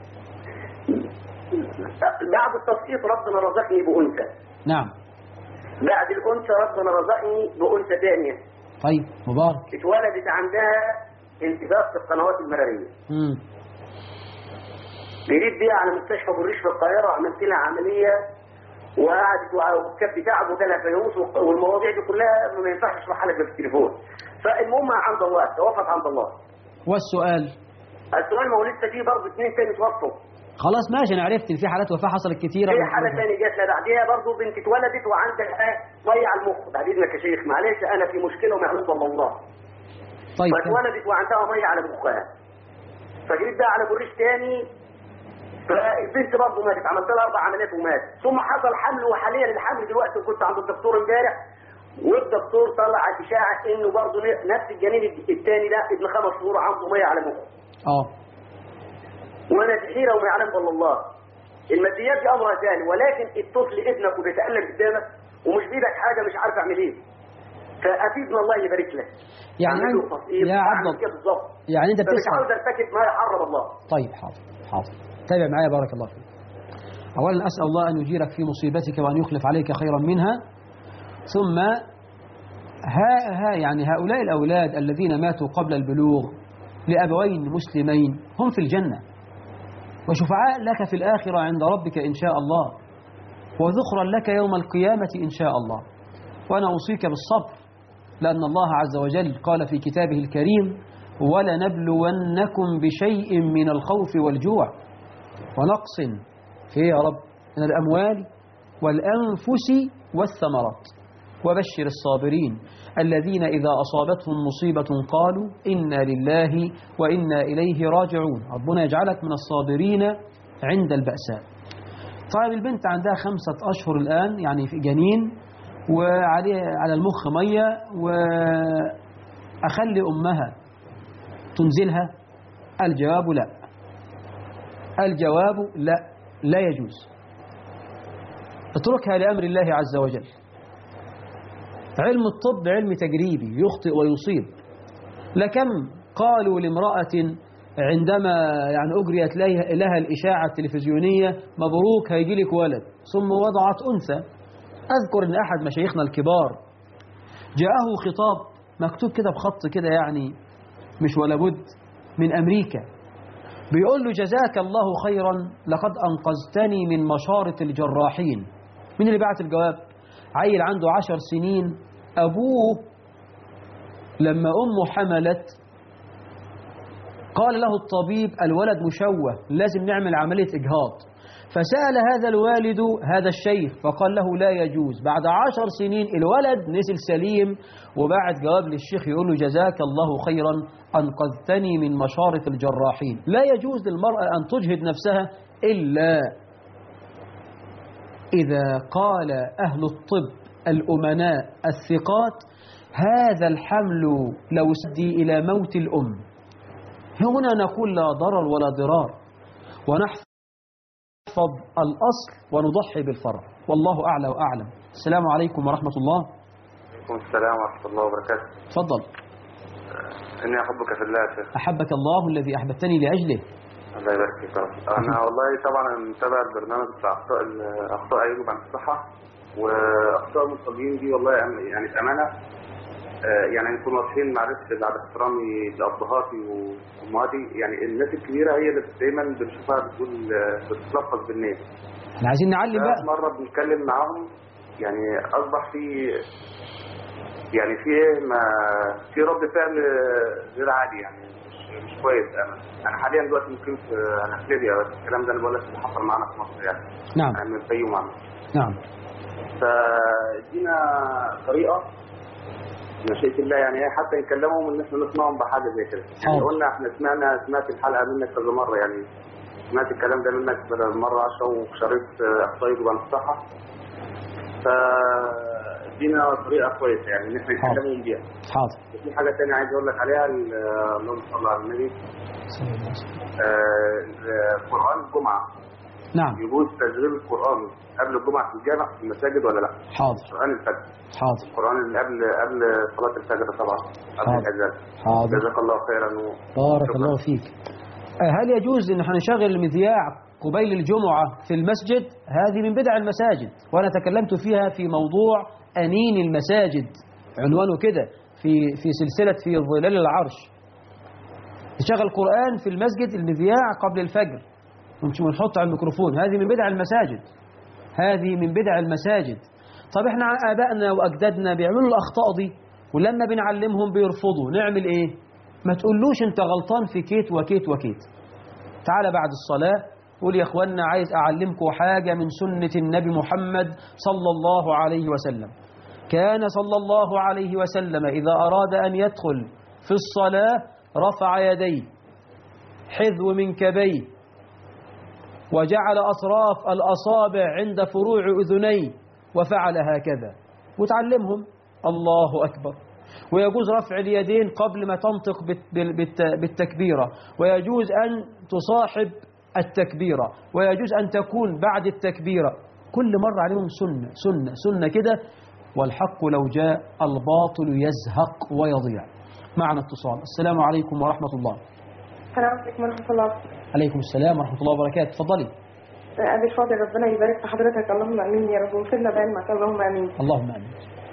بعد التسقيط ربنا رزقني بأنثى. نعم. بعد الأنثى ربنا رزقني بأنثى ثانية. طيب مبارك. اتولدت عندها انتباه في القنوات المرارية. امم جريت بيها على مستشفى بالريش في القاهرة وعملت لها عملية، وقعدت والكبد تعب وجالها فيروس، والمواضيع دي كلها ما ينفعش اشرحها لك بالتليفون. فالمهم عند الله، توفت عند الله. والسؤال؟ السؤال ما هو لسه فيه برضه اثنين تاني توفوا. خلاص ماشي، انا عرفت ان في حالات وفاه حصلت كتيره. في حاله ثانيه جات لها بعديها برضه بنت اتولدت وعندها ميه على المخ. بعد اذنك يا شيخ معلش انا في مشكله وما يعلم الا الله. طيب. فاتولدت وعندها ميه على مخها، فجريت بقى على بريش ثاني، فالبنت برضه ماتت، عملت لها اربع عمليات وماتت. ثم حصل حمل، وحاليا الحمل دلوقتي كنت عند الدكتور امبارح، والدكتور طلع اشاعه انه برضه نفس الجنين الثاني ده ابن خمس شهور عنده ميه على مخه. اه. وانا في حيره وما يعلم الا الله. الماديات دي امرها ثاني، ولكن الطفل ابنك وبيتالم قدامك ومش بايدك حاجه، مش عارف اعمل ايه. فافيدنا الله يبارك لك. يعني يا عبد الله يعني انت بتسعى، مش عاوز ارتكب ما يحرم الله. طيب حاضر حاضر، تابع معايا بارك الله فيك. اولا اسال الله ان يجيرك في مصيبتك وان يخلف عليك خيرا منها. ثم ها ها يعني هؤلاء الاولاد الذين ماتوا قبل البلوغ لابوين مسلمين هم في الجنه، وشفعاء لك في الآخرة عند ربك إن شاء الله، وذخرا لك يوم القيامة إن شاء الله. وأنا أوصيك بالصبر، لأن الله عز وجل قال في كتابه الكريم: ولنبلونكم بشيء من الخوف والجوع ونقص في يا رب من الأموال والأنفس والثمرات وبشر الصابرين الذين إذا أصابتهم مصيبة قالوا إنا لله وإنا إليه راجعون. ربنا يجعلك من الصابرين عند البأساء. طيب البنت عندها خمسة أشهر الآن، يعني في جنين، وعليه على المخ مية، وأخلي أمها تنزلها؟ الجواب لا. الجواب لا، لا يجوز. اتركها لأمر الله عز وجل. علم الطب علم تجريبي، يخطئ ويصيب. لكم قالوا لامرأة عندما يعني أجريت لها الإشاعة التلفزيونية مبروك هيجي لك ولد، ثم وضعت أنثى. أذكر أن أحد مشايخنا الكبار جاءه خطاب مكتوب كده بخط كده يعني مش ولا بد من أمريكا، بيقول له جزاك الله خيرا لقد أنقذتني من مشارة الجراحين. مين اللي بعت الجواب؟ عيل عنده عشر سنين، أبوه لما أمه حملت قال له الطبيب الولد مشوه لازم نعمل عملية إجهاض، فسأل هذا الوالد هذا الشيخ فقال له لا يجوز. بعد عشر سنين الولد نزل سليم، وبعد جواب للشيخ يقول له جزاك الله خيرا أنقذتني من مشارة الجراحين. لا يجوز للمرأة أن تجهد نفسها إلا إذا قال أهل الطب الأمناء الثقات هذا الحمل لو سدي إلى موت الأم. هنا نقول لا ضرر ولا ضرار، ونحفظ الأصل ونضحي بالفرع، والله أعلى وأعلم. السلام عليكم ورحمة الله. وعليكم السلام ورحمة الله وبركاته. تفضل. إني أحبك في الله يا شيخ. أحبك الله الذي أحببتني لأجله. الله يبارك فيك يا رب. أنا والله طبعا متابع البرنامج بتاع أخطاء أخطاء أيوب عن الصحة، وأخطاء المصلين دي والله يعني بأمانة يعني نكون واضحين، معلش بعد احترامي لأبهاتي وأمهاتي، يعني الناس الكبيرة هي اللي دايما بنشوفها بتقول بتتلفظ بالناس. احنا عايزين نعلم بقى. مرة بنتكلم معاهم يعني أصبح في يعني في ايه ما في رد فعل غير عادي، يعني مش مش كويس. أنا أنا حاليا دلوقتي ممكن في أنا في ليبيا، بس الكلام ده أنا بقول لك اللي حصل معانا في مصر يعني. نعم. يعني من الفيوم معنا. نعم. فدينا طريقة مشيئة الله يعني حتى نكلمهم ان احنا نسمعهم بحاجه زي كده. يعني قلنا احنا سمعنا سمعت الحلقه منك كذا مره، يعني سمعت الكلام ده منك بدل مره عشرة وشريت اخطائي عن الصحه. فدينا طريقه كويسه يعني ان احنا نكلمهم بيها. حاضر. وفي حاجه ثانيه عايز اقول لك عليها، اللهم صل على النبي. قرآن الجمعه. نعم. يجوز تشغيل القرآن قبل الجمعة في الجامع في المساجد ولا لا؟ حاضر. قرآن الفجر. حاضر. القرآن اللي قبل قبل صلاة الفجر طبعا. قبل الأذان. حاضر. جزاك الله خيرا. بارك الله فيك. هل يجوز ان احنا نشغل المذياع قبيل الجمعة في المسجد؟ هذه من بدع المساجد، وانا تكلمت فيها في موضوع أنين المساجد، عنوانه كده في في سلسلة في ظلال العرش. نشغل قرآن في المسجد المذياع قبل الفجر ونحط على الميكروفون، هذه من بدع المساجد، هذه من بدع المساجد. طب احنا آبائنا وأجدادنا بيعملوا الأخطاء دي، ولما بنعلمهم بيرفضوا، نعمل ايه؟ ما تقولوش انت غلطان في كيت وكيت وكيت. تعال بعد الصلاة قول يا اخوانا عايز أعلمكم حاجة من سنة النبي محمد صلى الله عليه وسلم. كان صلى الله عليه وسلم إذا أراد أن يدخل في الصلاة رفع يديه حذو منكبيه، وجعل أطراف الأصابع عند فروع أذنيه، وفعل هكذا، وتعلمهم الله أكبر. ويجوز رفع اليدين قبل ما تنطق بالتكبيرة، ويجوز أن تصاحب التكبيرة، ويجوز أن تكون بعد التكبيرة. كل مرة عليهم سنة سنة سنة كده، والحق لو جاء الباطل يزهق ويضيع. معنا اتصال. السلام عليكم ورحمة الله. السلام عليكم ورحمة الله. عليكم السلام ورحمة الله وبركاته. تفضلي. أبي الفاضل ربنا يبارك في حضرتك، اللهم امين يا رب، وفدنا بعلمك اللهم امين. اللهم امين.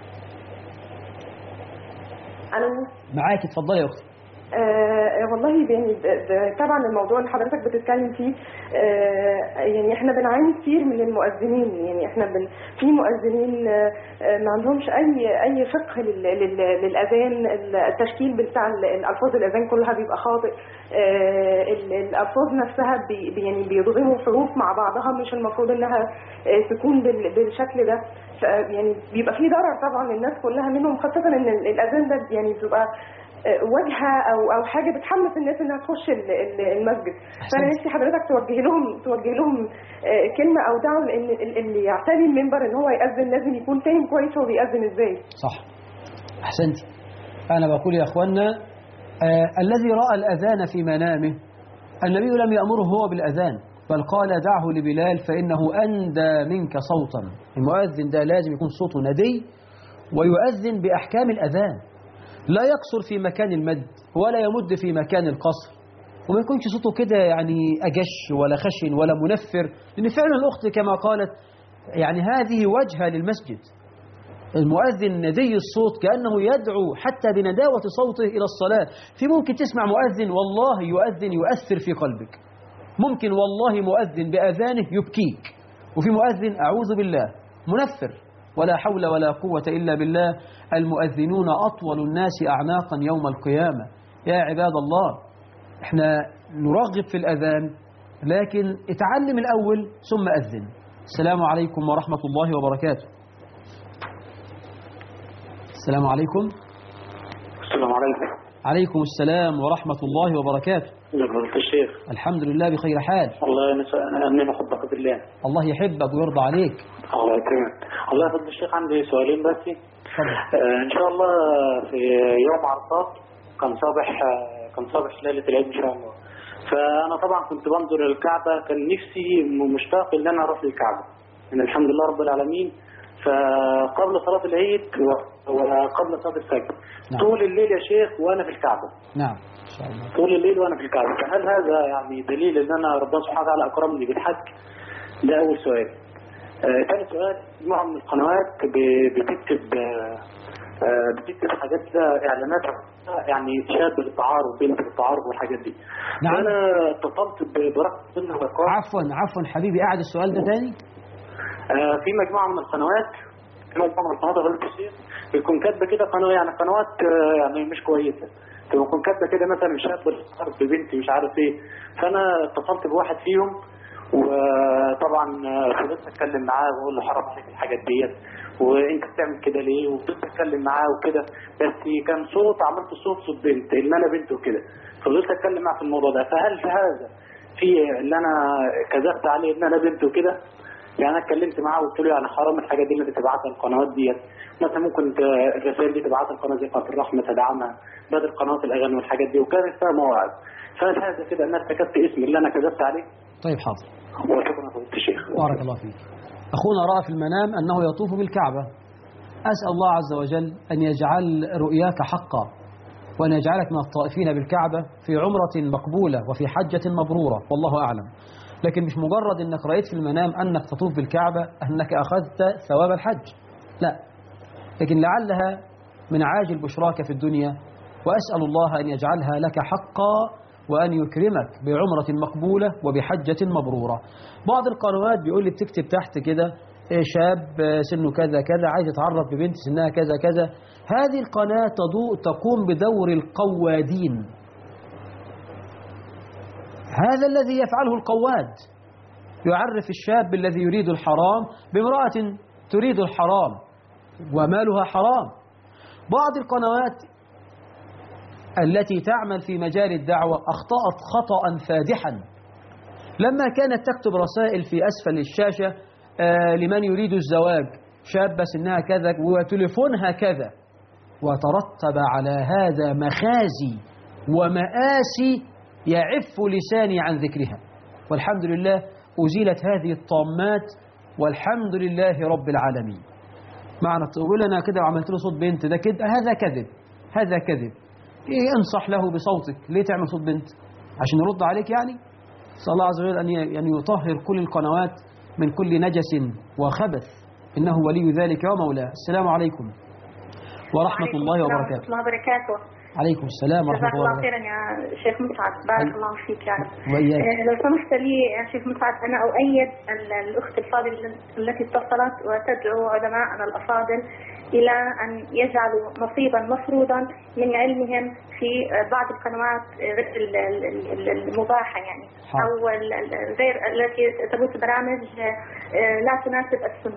الو. معاكي اتفضلي يا اختي. آه والله يعني طبعا الموضوع اللي حضرتك بتتكلم فيه آه يعني احنا بنعاني كتير من المؤذنين، يعني احنا بن في مؤذنين آه ما عندهمش اي اي فقه للاذان، التشكيل بتاع الالفاظ الاذان كلها بيبقى خاطئ، آه الالفاظ نفسها بي يعني بيضغموا حروف مع بعضها مش المفروض انها آه تكون بالشكل ده، يعني بيبقى في ضرر طبعا للناس كلها منهم، خاصه ان الاذان ده يعني بتبقى وجهه او او حاجه بتحمس الناس انها تخش المسجد. فانا نفسي حضرتك توجه لهم توجه لهم كلمه او دعوه، لان اللي يعتني المنبر ان هو يأذن لازم يكون فاهم كويس هو بيأذن ازاي. صح، احسنتي. انا بقول يا اخوانا آه الذي راى الاذان في منامه النبي لم يأمره هو بالاذان، بل قال دعه لبلال فإنه أندى منك صوتا. المؤذن ده لازم يكون صوته ندي ويؤذن بأحكام الأذان، لا يقصر في مكان المد ولا يمد في مكان القصر، وما يكونش صوته كده يعني أجش ولا خشن ولا منفر، لأن فعلا الأخت كما قالت يعني هذه وجهة للمسجد. المؤذن ندي الصوت كأنه يدعو حتى بنداوة صوته إلى الصلاة. في ممكن تسمع مؤذن والله يؤذن يؤثر في قلبك، ممكن والله مؤذن بأذانه يبكيك، وفي مؤذن أعوذ بالله منفر، ولا حول ولا قوة إلا بالله. المؤذنون أطول الناس أعناقا يوم القيامة. يا عباد الله احنا نرغب في الأذان، لكن اتعلم الأول ثم أذن. السلام عليكم ورحمة الله وبركاته. السلام عليكم. السلام عليكم. عليكم السلام ورحمة الله وبركاته. ازيك الشيخ؟ الحمد لله بخير حال. الله ينعم حبك بالله. الله يحبك ويرضى عليك. الله يكرمك. الله يفضل الشيخ، عندي سؤالين بس. آه ان شاء الله في يوم عرفات كان صباح كان صباح ليلة العيد ان شاء الله. فانا طبعا كنت بنظر للكعبة، كان نفسي مشتاق ان انا اروح للكعبة، ان الحمد لله رب العالمين. فقبل صلاة العيد وقبل صلاة الفجر نعم. طول الليل يا شيخ وانا في الكعبة. نعم ان شاء الله. طول الليل وانا في الكعبة، فهل هذا يعني دليل ان انا ربنا سبحانه وتعالى اكرمني بالحج؟ ده اول سؤال. آه ثاني سؤال، مجموعة من القنوات بتكتب آه بتكتب حاجات كده اعلانات يعني شاب للتعارف، بنت للتعارف والحاجات دي. نعم. انا اتصلت برقم ضمن الارقام. عفوا عفوا حبيبي، قاعد السؤال ده تاني. آه في مجموعة من القنوات في مجموعة من القنوات غير الشيخ بيكون كاتبه كده قناه يعني قنوات آه يعني مش كويسه، تكون كاتبه كده مثلا شاب للتعارف ببنت مش عارف ايه. فانا اتصلت بواحد فيهم وطبعا فضلت اتكلم معاه واقول له حرام عليك الحاجات ديت وانت بتعمل كده ليه، وفضلت اتكلم معاه وكده، بس كان صوت عملت صوت صوت بنت ان انا بنت وكده. فضلت اتكلم معاه في الموضوع ده، فهل في هذا في اللي انا كذبت عليه ان انا بنت وكده؟ يعني انا اتكلمت معاه وقلت له يعني حرام الحاجات دي اللي بتبعتها القنوات ديت، مثلا ممكن الرسائل دي تبعتها القناه زي قناه الرحمه تدعمها بدل قنوات الاغاني والحاجات دي، وكانت فيها مواعظ. فهل هذا كده ان انا كتبت اسم اللي انا كذبت عليه؟ طيب حاضر. وشكرا فضيلة الشيخ. بارك الله فيك. أخونا رأى في المنام أنه يطوف بالكعبة. أسأل الله عز وجل أن يجعل رؤياك حقا، وأن يجعلك من الطائفين بالكعبة في عمرة مقبولة وفي حجة مبرورة، والله أعلم. لكن مش مجرد أنك رأيت في المنام أنك تطوف بالكعبة أنك أخذت ثواب الحج، لا، لكن لعلها من عاجل بشراك في الدنيا، وأسأل الله أن يجعلها لك حقا وأن يكرمك بعمرة مقبولة وبحجة مبرورة. بعض القنوات بيقول لي بتكتب تحت كده شاب سنه كذا كذا عايز يتعرف ببنت سنها كذا كذا. هذه القناة تقوم بدور القوادين. هذا الذي يفعله القواد، يعرف الشاب الذي يريد الحرام بامرأة تريد الحرام ومالها حرام. بعض القنوات التي تعمل في مجال الدعوة أخطأت خطأ فادحا لما كانت تكتب رسائل في أسفل الشاشة آه لمن يريد الزواج، شابة سنها كذا وتليفونها كذا، وترتب على هذا مخازي ومآسي يعف لساني عن ذكرها. والحمد لله أزيلت هذه الطامات والحمد لله رب العالمين. معنى تقول أنا كده وعملت له صوت بنت، ده كده هذا كذب، هذا كذب. إيه انصح له بصوتك، ليه تعمل صوت بنت؟ عشان يرد عليك يعني؟ صلى الله عز وجل أن يعني يطهر كل القنوات من كل نجس وخبث، إنه ولي ذلك ومولاه. السلام عليكم ورحمة الله وبركاته. ورحمة الله وبركاته. عليكم السلام ورحمة الله وبركاته. جزاك الله خيرا يا شيخ مسعد، بارك الله فيك يا رب. لو سمحت لي يا شيخ مسعد، أنا أؤيد الأخت الفاضلة التي اتصلت وتدعو علماءنا الأفاضل إلى أن يجعلوا نصيبا مفروضا من علمهم في بعض القنوات المباحة يعني، أو غير التي تبث برامج لا تناسب السنة.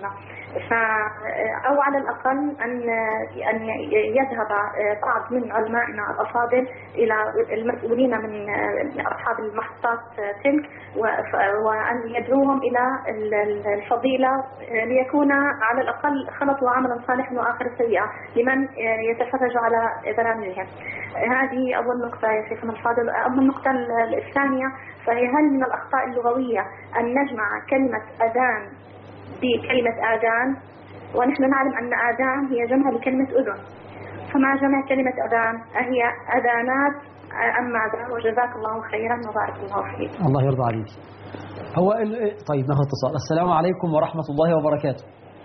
أو على الأقل أن أن يذهب بعض من علمائنا الأفاضل إلى المسؤولين من أصحاب المحطات تلك وأن يدعوهم إلى الفضيلة ليكون على الأقل خلطوا عملا صالحا وآخر سيئا لمن يتفرج على برامجهم. هذه أول نقطة يا شيخنا الفاضل. أما النقطة الثانية فهي هل من الأخطاء اللغوية أن نجمع كلمة أذان بكلمة آذان، ونحن نعلم أن آذان هي جمع لكلمة أذن، فمع جمع كلمة أذان هي أذانات أم ماذا؟ وجزاك الله خيرا وبارك الله فيك. الله يرضى عليك. هو ال... طيب ناخذ اتصال. السلام عليكم ورحمة الله وبركاته.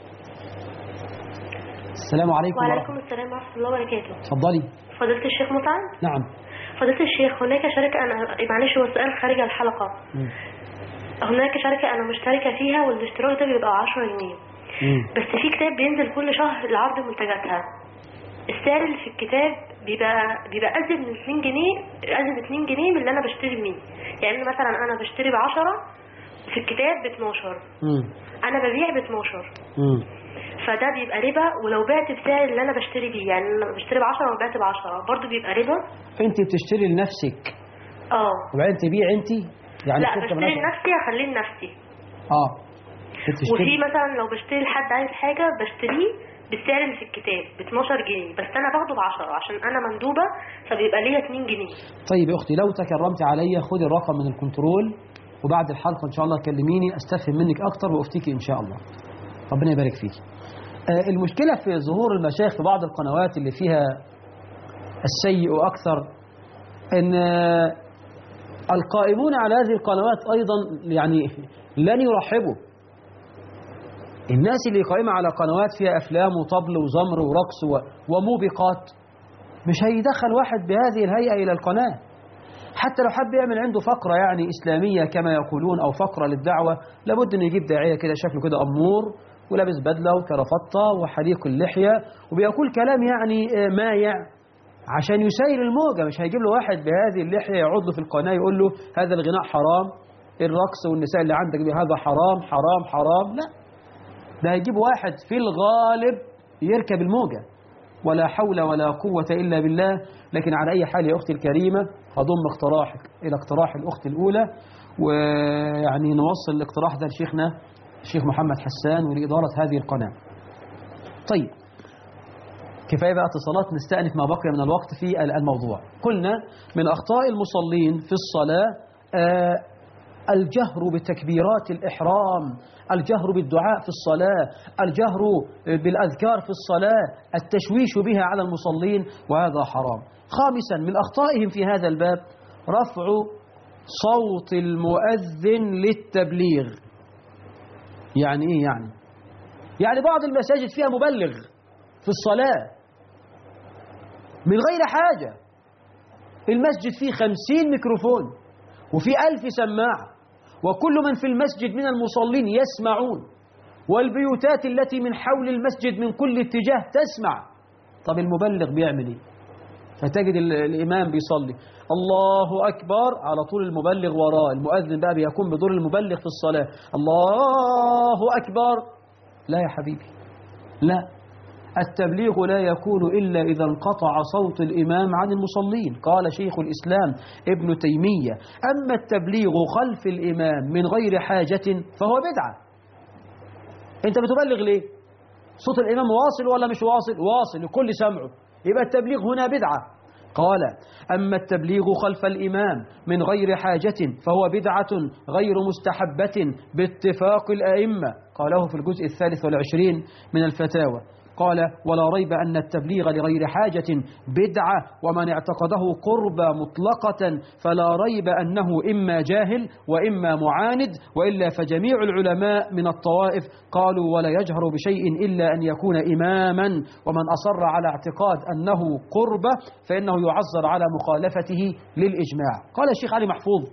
السلام عليكم. وعليكم السلام ورحمة الله وبركاته. تفضلي. فضيلة الشيخ مسعد؟ نعم. فضيلة الشيخ، هناك شركة أنا معلش هو سؤال خارج الحلقة. م. هناك شركة أنا مشتركة فيها والاشتراك ده بيبقى عشرة جنيه. مم. بس في كتاب بينزل كل شهر لعرض منتجاتها. السعر اللي في الكتاب بيبقى بيبقى أزيد من اتنين جنيه، أزيد اتنين جنيه من اللي أنا بشتري منه. يعني مثلا أنا بشتري ب عشرة في الكتاب ب اتناشر. مم. أنا ببيع ب اتناشر. مم. فده بيبقى ربا، ولو بعت بسعر اللي أنا بشتري بيه، يعني أنا بشتري ب عشرة وبعت ب عشرة برضه بيبقى ربا. أنت بتشتري لنفسك. اه. وبعدين تبيع أنت؟ يعني لا بشتري لنفسي اخليه لنفسي. اه. وفي مثلا لو بشتري لحد عايز حاجه بشتريه بالسعر اللي في الكتاب ب اتناشر جنيه، بس انا باخده ب عشرة عشان انا مندوبه فبيبقى ليا اتنين جنيه. طيب يا اختي، لو تكرمت عليا خدي الرقم من الكنترول وبعد الحلقه ان شاء الله كلميني استفهم منك اكتر وافتيكي ان شاء الله. ربنا يبارك فيك. آه المشكله في ظهور المشايخ في بعض القنوات اللي فيها السيء اكثر ان آه القائمون على هذه القنوات أيضا يعني لن يرحبوا. الناس اللي قائمة على قنوات فيها أفلام وطبل وزمر ورقص وموبقات مش هيدخل واحد بهذه الهيئة إلى القناة، حتى لو حب يعمل عنده فقرة يعني إسلامية كما يقولون أو فقرة للدعوة لابد أنه يجيب داعية كده شكله كده أمور ولابس بدلة وكرافتة وحليق اللحية وبيقول كلام يعني مايع عشان يسير الموجة. مش هيجيب له واحد بهذه اللحية يقعد له في القناة يقول له هذا الغناء حرام، الرقص والنساء اللي عندك هذا حرام حرام حرام. لا، ده هيجيب واحد في الغالب يركب الموجة. ولا حول ولا قوة إلا بالله. لكن على أي حال يا أختي الكريمة هضم اقتراحك إلى اقتراح الأخت الأولى، ويعني نوصل الاقتراح ده لشيخنا الشيخ محمد حسان ولإدارة هذه القناة. طيب كفاية بقى اتصالات، نستأنف ما بقي من الوقت في الموضوع. قلنا من أخطاء المصلين في الصلاة آه الجهر بتكبيرات الإحرام، الجهر بالدعاء في الصلاة، الجهر بالأذكار في الصلاة، التشويش بها على المصلين، وهذا حرام. خامسا من أخطائهم في هذا الباب رفع صوت المؤذن للتبليغ. يعني إيه يعني؟ يعني بعض المساجد فيها مبلغ في الصلاة من غير حاجة. المسجد فيه خمسين ميكروفون وفيه ألف سماعة وكل من في المسجد من المصلين يسمعون، والبيوتات التي من حول المسجد من كل اتجاه تسمع. طب المبلغ بيعمل ايه؟ فتجد الإمام بيصلي الله أكبر على طول المبلغ وراه، المؤذن بقى بيكون بدور المبلغ في الصلاة الله أكبر. لا يا حبيبي، لا، التبليغ لا يكون إلا إذا انقطع صوت الإمام عن المصلين. قال شيخ الإسلام ابن تيمية أما التبليغ خلف الإمام من غير حاجة فهو بدعة. أنت بتبلغ ليه؟ صوت الإمام واصل ولا مش واصل؟ واصل لكل سمعه، يبقى التبليغ هنا بدعة. قال أما التبليغ خلف الإمام من غير حاجة فهو بدعة غير مستحبة باتفاق الأئمة. قاله في الجزء الثالث والعشرين من الفتاوى. قال ولا ريب أن التبليغ لغير حاجة بدعة، ومن اعتقده قربة مطلقة فلا ريب أنه إما جاهل وإما معاند، وإلا فجميع العلماء من الطوائف قالوا ولا يجهر بشيء إلا أن يكون إماما، ومن أصر على اعتقاد أنه قربة فإنه يعذر على مخالفته للإجماع. قال الشيخ علي محفوظ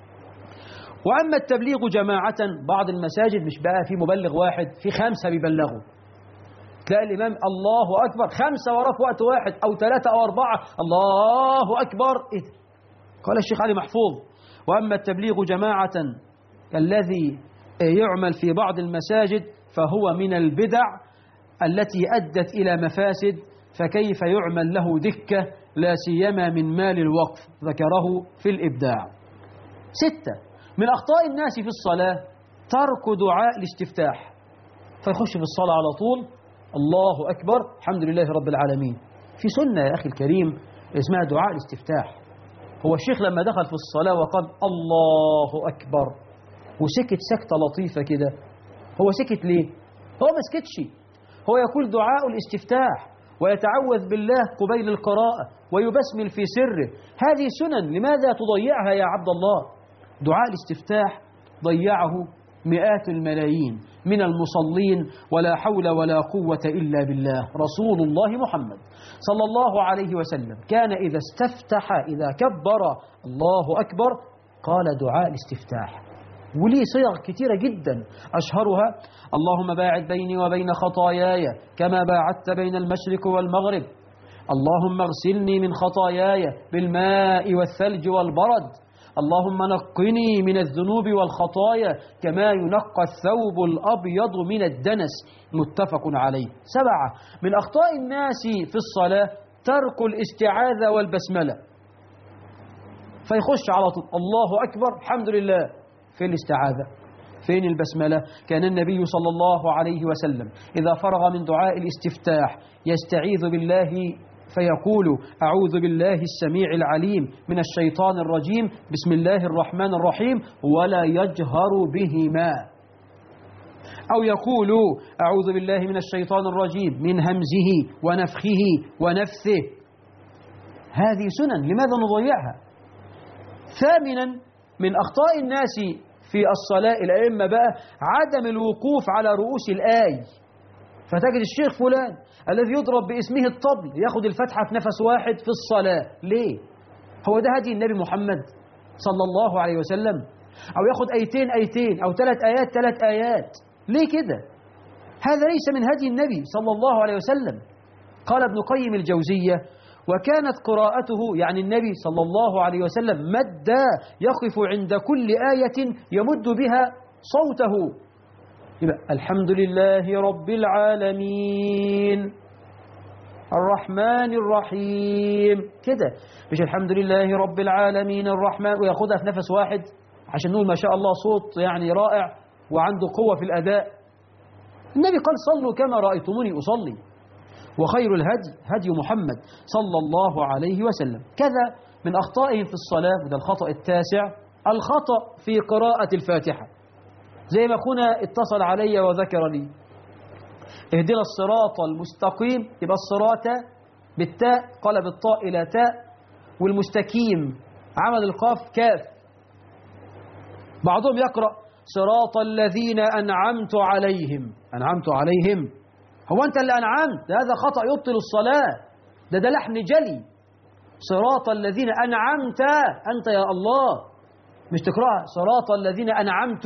وأما التبليغ جماعة، بعض المساجد مش بقى في مبلغ واحد، في خمسة بيبلغوا، تلاقي الإمام الله أكبر خمسة وراه في وقت واحد أو ثلاثة أو أربعة الله أكبر. إيه؟ قال الشيخ علي محفوظ وأما التبليغ جماعة الذي يعمل في بعض المساجد فهو من البدع التي أدت إلى مفاسد، فكيف يعمل له دكة لا سيما من مال الوقف، ذكره في الإبداع. ستة، من أخطاء الناس في الصلاة ترك دعاء الاستفتاح، فيخش في الصلاة على طول الله أكبر الحمد لله رب العالمين. في سنة يا أخي الكريم اسمها دعاء الاستفتاح. هو الشيخ لما دخل في الصلاة وقال الله أكبر وسكت سكتة لطيفة كده، هو سكت ليه؟ هو ما سكتش، هو يقول دعاء الاستفتاح ويتعوذ بالله قبيل القراءة ويبسمل في سره. هذه سنن، لماذا تضيعها يا عبد الله؟ دعاء الاستفتاح ضيعه مئات الملايين من المصلين، ولا حول ولا قوة إلا بالله. رسول الله محمد صلى الله عليه وسلم كان إذا استفتح، إذا كبر الله أكبر، قال دعاء الاستفتاح، وليه صيغ كثيرة جدا، أشهرها اللهم باعد بيني وبين خطاياي كما باعدت بين المشرق والمغرب، اللهم اغسلني من خطاياي بالماء والثلج والبرد، اللهم نقني من الذنوب والخطايا كما ينقى الثوب الأبيض من الدنس، متفق عليه. سبعة، من أخطاء الناس في الصلاة ترك الاستعاذة والبسملة، فيخش على طول الله أكبر الحمد لله، فين الاستعاذة؟ فين البسملة؟ كان النبي صلى الله عليه وسلم إذا فرغ من دعاء الاستفتاح يستعيذ بالله فيقول أعوذ بالله السميع العليم من الشيطان الرجيم بسم الله الرحمن الرحيم، ولا يجهر بهما، أو يقول أعوذ بالله من الشيطان الرجيم من همزه ونفخه ونفثه. هذه سنن، لماذا نضيعها؟ ثامنا، من أخطاء الناس في الصلاة الأئمة بقى عدم الوقوف على رؤوس الآي، فتجد الشيخ فلان الذي يضرب باسمه الطبل ياخد الفتحة في نفس واحد في الصلاة. ليه؟ هو ده هدي النبي محمد صلى الله عليه وسلم؟ أو ياخد آيتين آيتين أو ثلاث آيات ثلاث آيات، ليه كده؟ هذا ليس من هدي النبي صلى الله عليه وسلم. قال ابن قيم الجوزية وكانت قراءته، يعني النبي صلى الله عليه وسلم مد يقف عند كل آية يمد بها صوته، يبقى الحمد لله رب العالمين الرحمن الرحيم كده، مش الحمد لله رب العالمين الرحمن وياخدها في نفس واحد عشان نقول ما شاء الله صوت يعني رائع وعنده قوة في الأداء. النبي قال صلوا كما رأيتموني أصلي، وخير الهدي هدي محمد صلى الله عليه وسلم. كذا من أخطائهم في الصلاة، وده الخطأ التاسع، الخطأ في قراءة الفاتحة. زي ما أخونا اتصل علي وذكر لي اهدنا الصراط المستقيم، يبقى الصراط بالتاء قلب الطاء إلى تاء، والمستقيم عمل القاف كاف. بعضهم يقرأ صراط الذين أنعمت عليهم، أنعمت عليهم، هو أنت اللي أنعمت؟ هذا خطأ يبطل الصلاة، ده ده لحن جلي. صراط الذين أنعمت، أنت يا الله، مش تقرأ صراط الذين أنعمت.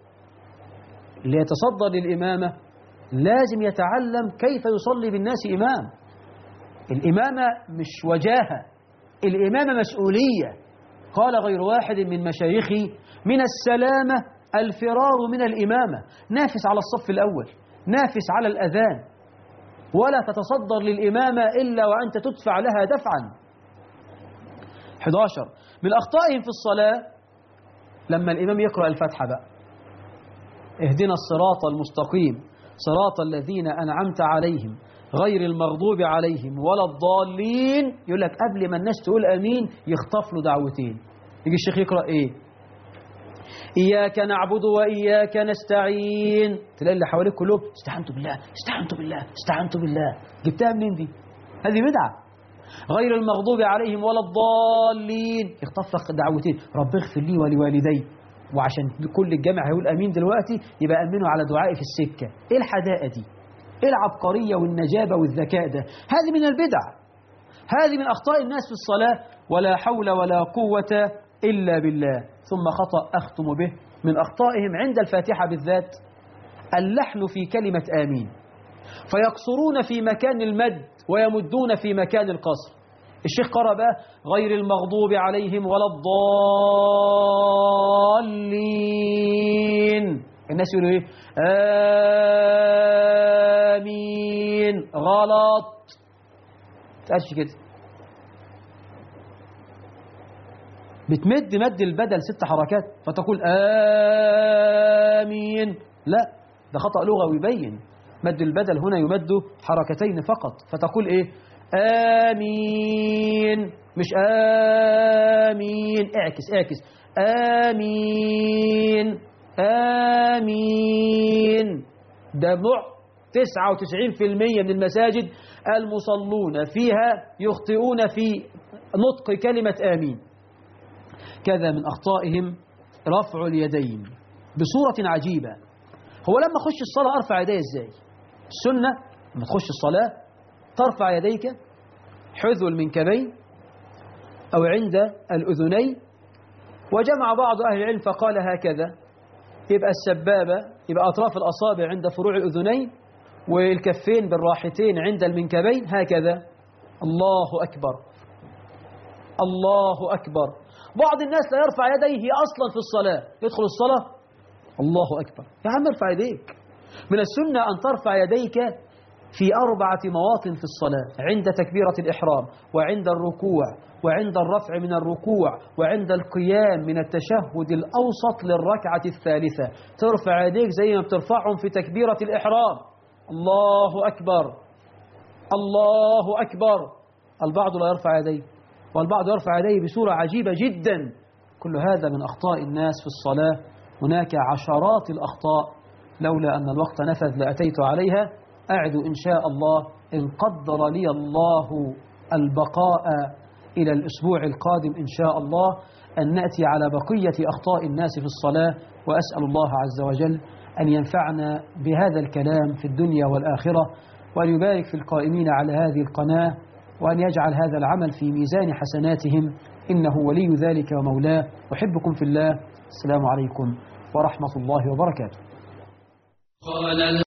اللي يتصدر للإمامة لازم يتعلم كيف يصلي بالناس إمام. الإمامة مش وجاهة، الإمامة مسؤولية. قال غير واحد من مشايخي من السلامة الفرار من الإمامة. نافس على الصف الأول، نافس على الأذان، ولا تتصدر للإمامة إلا وأنت تدفع لها دفعا. أحد عشر من أخطائهم في الصلاة لما الإمام يقرأ الفاتحة بقى اهدنا الصراط المستقيم صراط الذين أنعمت عليهم غير المغضوب عليهم ولا الضالين، يقول لك قبل ما الناس تقول أمين يخطف له دعوتين. يجي الشيخ يقرأ إيه؟ إياك نعبد وإياك نستعين، تلاقي اللي حواليك كلهم استعنتوا بالله استعنتوا بالله استعنتوا بالله. جبتها منين دي؟ هذه بدعة. غير المغضوب عليهم ولا الضالين، يخطف لك دعوتين، رب اغفر لي ولوالدي، وعشان كل الجامع هيقول أمين دلوقتي يبقى أمنوا على دعائي في السكة. إيه الحداقة دي؟ إيه العبقرية والنجابة والذكاء ده؟ هذه من البدع، هذه من أخطاء الناس في الصلاة، ولا حول ولا قوة إلا بالله. ثم خطأ أختم به من أخطائهم عند الفاتحة بالذات اللحن في كلمة آمين، فيقصرون في مكان المد ويمدون في مكان القصر. الشيخ قرأ بقى غير المغضوب عليهم ولا الضالين، الناس يقولوا إيه؟ آمين. غلط، تقالش كده. بتمد مد البدل ست حركات فتقول آمين، لا، ده خطأ لغوي يبين. مد البدل هنا يمد حركتين فقط، فتقول إيه؟ آمين، مش آمين. اعكس اعكس، آمين آمين. ده نوع تسعة وتسعين بالمئة من المساجد المصلون فيها يخطئون في نطق كلمة آمين. كذا من أخطائهم رفع اليدين بصورة عجيبة. هو لما أخش الصلاة أرفع يدي إزاي؟ السنة لما تخش الصلاة ترفع يديك حذو المنكبين أو عند الأذنين، وجمع بعض أهل العلم فقال هكذا، يبقى السبابة يبقى أطراف الأصابع عند فروع الأذنين، والكفين بالراحتين عند المنكبين هكذا. الله أكبر الله أكبر. بعض الناس لا يرفع يديه أصلا في الصلاة، يدخل الصلاة الله أكبر. يا عم ارفع يديك. من السنة أن ترفع يديك في أربعة مواطن في الصلاة: عند تكبيرة الإحرام، وعند الركوع، وعند الرفع من الركوع، وعند القيام من التشهد الأوسط للركعة الثالثة. ترفع يديك زي ما بترفعهم في تكبيرة الإحرام. الله أكبر الله أكبر. البعض لا يرفع يديه، والبعض يرفع يديه بصورة عجيبة جدا. كل هذا من أخطاء الناس في الصلاة. هناك عشرات الأخطاء، لولا أن الوقت نفذ لأتيت عليها. أعد إن شاء الله إن قدر لي الله البقاء إلى الأسبوع القادم إن شاء الله أن نأتي على بقية أخطاء الناس في الصلاة، وأسأل الله عز وجل أن ينفعنا بهذا الكلام في الدنيا والآخرة، وأن يبارك في القائمين على هذه القناة، وأن يجعل هذا العمل في ميزان حسناتهم، إنه ولي ذلك ومولاه. أحبكم في الله. السلام عليكم ورحمة الله وبركاته.